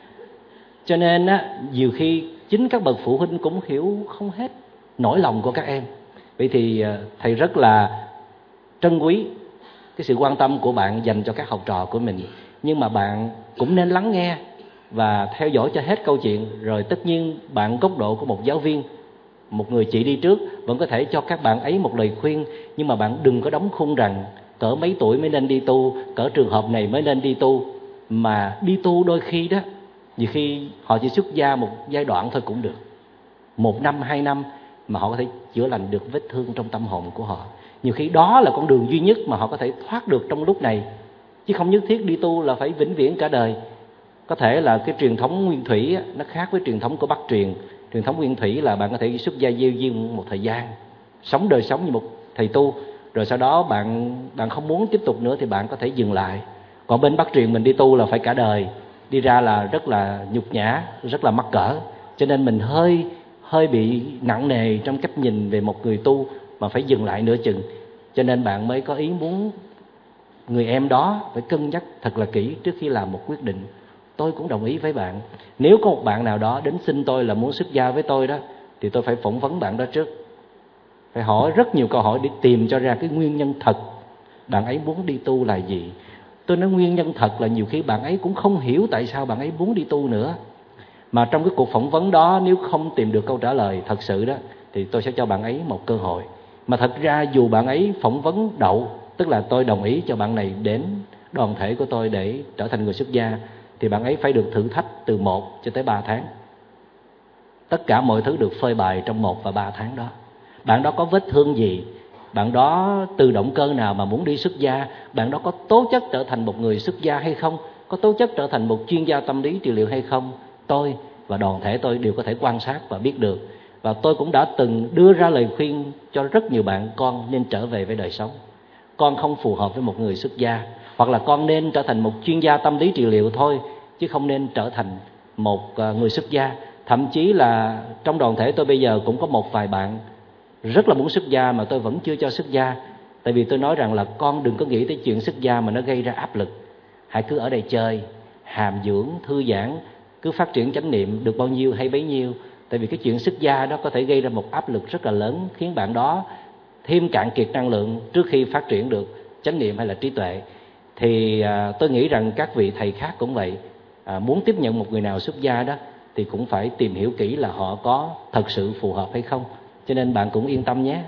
Cho nên á, nhiều khi chính các bậc phụ huynh cũng hiểu không hết nỗi lòng của các em. Vậy thì thầy rất là trân quý cái sự quan tâm của bạn dành cho các học trò của mình. Nhưng mà bạn cũng nên lắng nghe và theo dõi cho hết câu chuyện. Rồi tất nhiên bạn góc độ của một giáo viên, một người chị đi trước, vẫn có thể cho các bạn ấy một lời khuyên. Nhưng mà bạn đừng có đóng khung rằng cỡ mấy tuổi mới nên đi tu, cỡ trường hợp này mới nên đi tu. Mà đi tu đôi khi đó, nhiều khi họ chỉ xuất gia một giai đoạn thôi cũng được, một năm, hai năm, mà họ có thể chữa lành được vết thương trong tâm hồn của họ. Nhiều khi đó là con đường duy nhất mà họ có thể thoát được trong lúc này, chứ không nhất thiết đi tu là phải vĩnh viễn cả đời. Có thể là cái truyền thống nguyên thủy nó khác với truyền thống của Bắc truyền. Truyền thống nguyên thủy là bạn có thể xuất gia gieo duyên một thời gian, sống đời sống như một thầy tu, rồi sau đó bạn bạn không muốn tiếp tục nữa thì bạn có thể dừng lại. Còn bên Bắc truyền mình đi tu là phải cả đời, đi ra là rất là nhục nhã, rất là mắc cỡ. Cho nên mình hơi hơi bị nặng nề trong cách nhìn về một người tu mà phải dừng lại nửa chừng. Cho nên bạn mới có ý muốn người em đó phải cân nhắc thật là kỹ trước khi làm một quyết định. Tôi cũng đồng ý với bạn. Nếu có một bạn nào đó đến xin tôi là muốn xuất gia với tôi đó, thì tôi phải phỏng vấn bạn đó trước, phải hỏi rất nhiều câu hỏi để tìm cho ra cái nguyên nhân thật bạn ấy muốn đi tu là gì. Tôi nói nguyên nhân thật là nhiều khi bạn ấy cũng không hiểu tại sao bạn ấy muốn đi tu nữa. Mà trong cái cuộc phỏng vấn đó, nếu không tìm được câu trả lời thật sự đó, thì tôi sẽ cho bạn ấy một cơ hội. Mà thật ra dù bạn ấy phỏng vấn đậu, tức là tôi đồng ý cho bạn này đến đoàn thể của tôi để trở thành người xuất gia, thì bạn ấy phải được thử thách từ một cho tới ba tháng. Tất cả mọi thứ được phơi bày trong một và ba tháng đó. Bạn đó có vết thương gì, bạn đó từ động cơ nào mà muốn đi xuất gia, bạn đó có tố chất trở thành một người xuất gia hay không, có tố chất trở thành một chuyên gia tâm lý trị liệu hay không, tôi và đoàn thể tôi đều có thể quan sát và biết được. Và tôi cũng đã từng đưa ra lời khuyên cho rất nhiều bạn: con nên trở về với đời sống, con không phù hợp với một người xuất gia, hoặc là con nên trở thành một chuyên gia tâm lý trị liệu thôi, chứ không nên trở thành một người xuất gia. Thậm chí là trong đoàn thể tôi bây giờ cũng có một vài bạn rất là muốn xuất gia mà tôi vẫn chưa cho xuất gia. Tại vì tôi nói rằng là con đừng có nghĩ tới chuyện xuất gia mà nó gây ra áp lực. Hãy cứ ở đây chơi, hàm dưỡng, thư giãn, cứ phát triển chánh niệm được bao nhiêu hay bấy nhiêu. Tại vì cái chuyện xuất gia đó có thể gây ra một áp lực rất là lớn, khiến bạn đó thêm cạn kiệt năng lượng trước khi phát triển được chánh niệm hay là trí tuệ. Thì à, tôi nghĩ rằng các vị thầy khác cũng vậy. À, muốn tiếp nhận một người nào xuất gia đó thì cũng phải tìm hiểu kỹ là họ có thật sự phù hợp hay không. Cho nên bạn cũng yên tâm nhé.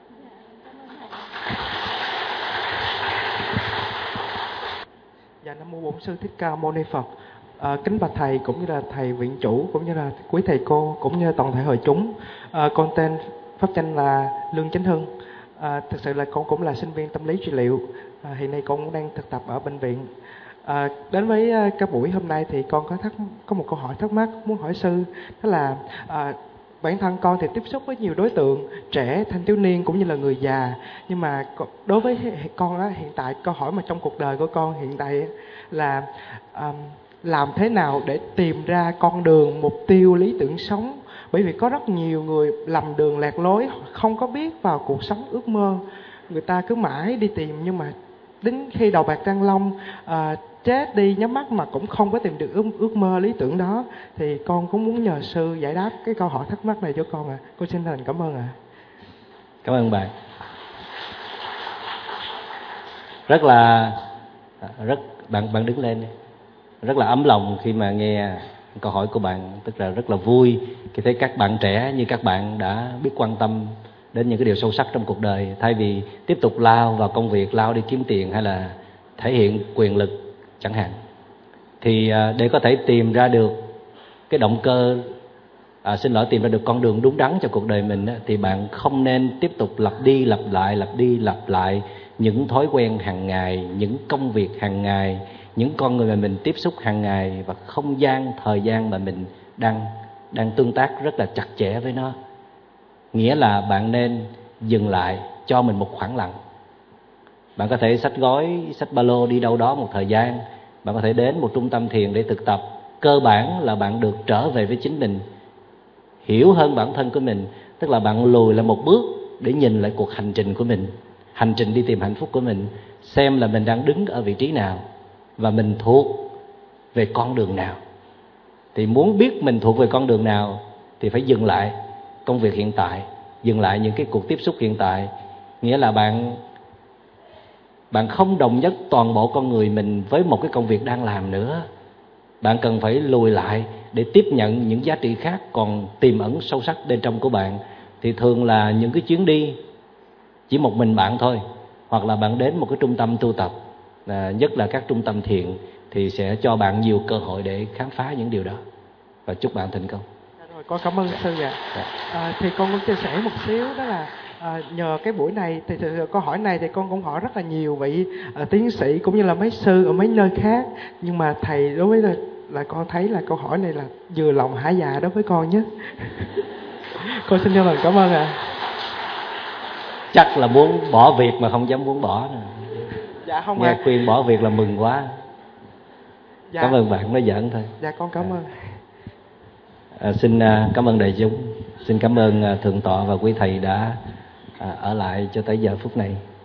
Dạ, Nam mô Bổn Sư Thích Ca Mâu Ni Phật. À, kính bạch thầy cũng như là thầy viện chủ cũng như là quý thầy cô cũng như toàn thể hội chúng. À, con tên pháp danh là Lương Chánh Hưng. À, thực sự là con cũng là sinh viên tâm lý trị liệu. À, hiện nay con cũng đang thực tập ở bệnh viện. À, đến với các buổi hôm nay thì con có thắc có một câu hỏi thắc mắc muốn hỏi sư, đó là à, bản thân con thì tiếp xúc với nhiều đối tượng trẻ, thanh thiếu niên cũng như là người già. Nhưng mà đối với con đó, hiện tại câu hỏi mà trong cuộc đời của con hiện tại là um, làm thế nào để tìm ra con đường, mục tiêu, lý tưởng sống. Bởi vì có rất nhiều người lầm đường lạc lối, không có biết vào cuộc sống ước mơ. Người ta cứ mãi đi tìm nhưng mà đến khi đầu bạc răng long à, chết đi nhắm mắt mà cũng không có tìm được ước, ước mơ lý tưởng đó, thì con cũng muốn nhờ sư giải đáp cái câu hỏi thắc mắc này cho con ạ. À. Con xin thành cảm ơn ạ. À. Cảm ơn bạn. Rất là rất bạn bạn đứng lên đi. Rất là ấm lòng khi mà nghe câu hỏi của bạn, tức là rất là vui khi thấy các bạn trẻ như các bạn đã biết quan tâm đến những cái điều sâu sắc trong cuộc đời, thay vì tiếp tục lao vào công việc, lao đi kiếm tiền hay là thể hiện quyền lực chẳng hạn. Thì để có thể tìm ra được cái động cơ, à, xin lỗi, tìm ra được con đường đúng đắn cho cuộc đời mình, thì bạn không nên tiếp tục lặp đi lặp lại, lặp đi lặp lại những thói quen hàng ngày, những công việc hàng ngày, những con người mà mình tiếp xúc hàng ngày và không gian, thời gian mà mình đang đang tương tác rất là chặt chẽ với nó. Nghĩa là bạn nên dừng lại, cho mình một khoảng lặng. Bạn có thể xách gói, xách ba lô đi đâu đó một thời gian. Bạn có thể đến một trung tâm thiền để thực tập. Cơ bản là bạn được trở về với chính mình, hiểu hơn bản thân của mình. Tức là bạn lùi lại một bước để nhìn lại cuộc hành trình của mình, hành trình đi tìm hạnh phúc của mình, xem là mình đang đứng ở vị trí nào và mình thuộc về con đường nào. Thì muốn biết mình thuộc về con đường nào thì phải dừng lại công việc hiện tại, dừng lại những cái cuộc tiếp xúc hiện tại. Nghĩa là bạn bạn không đồng nhất toàn bộ con người mình với một cái công việc đang làm nữa. Bạn cần phải lùi lại để tiếp nhận những giá trị khác còn tiềm ẩn sâu sắc bên trong của bạn. Thì thường là những cái chuyến đi chỉ một mình bạn thôi, hoặc là bạn đến một cái trung tâm tu tập, à, nhất là các trung tâm thiền, thì sẽ cho bạn nhiều cơ hội để khám phá những điều đó. Và chúc bạn thành công. Rồi, con cảm ơn sư ạ. À, thì con muốn chia sẻ một xíu, đó là à, nhờ cái buổi này thì, thì câu hỏi này thì con cũng hỏi rất là nhiều vị à, tiến sĩ cũng như là mấy sư ở mấy nơi khác, nhưng mà thầy đối với là, là con thấy là câu hỏi này là vừa lòng hả dạ đối với con nhé. Con xin chân thành cảm ơn ạ. À. Chắc là muốn bỏ việc mà không dám muốn bỏ nè. Dạ không nghe à. khuyên bỏ việc là mừng quá. Dạ. Cảm ơn bạn, nói giỡn thôi. Dạ con cảm ơn. À, xin uh, cảm ơn đại chúng, xin cảm ơn uh, thượng tọa và quý thầy đã uh, ở lại cho tới giờ phút này.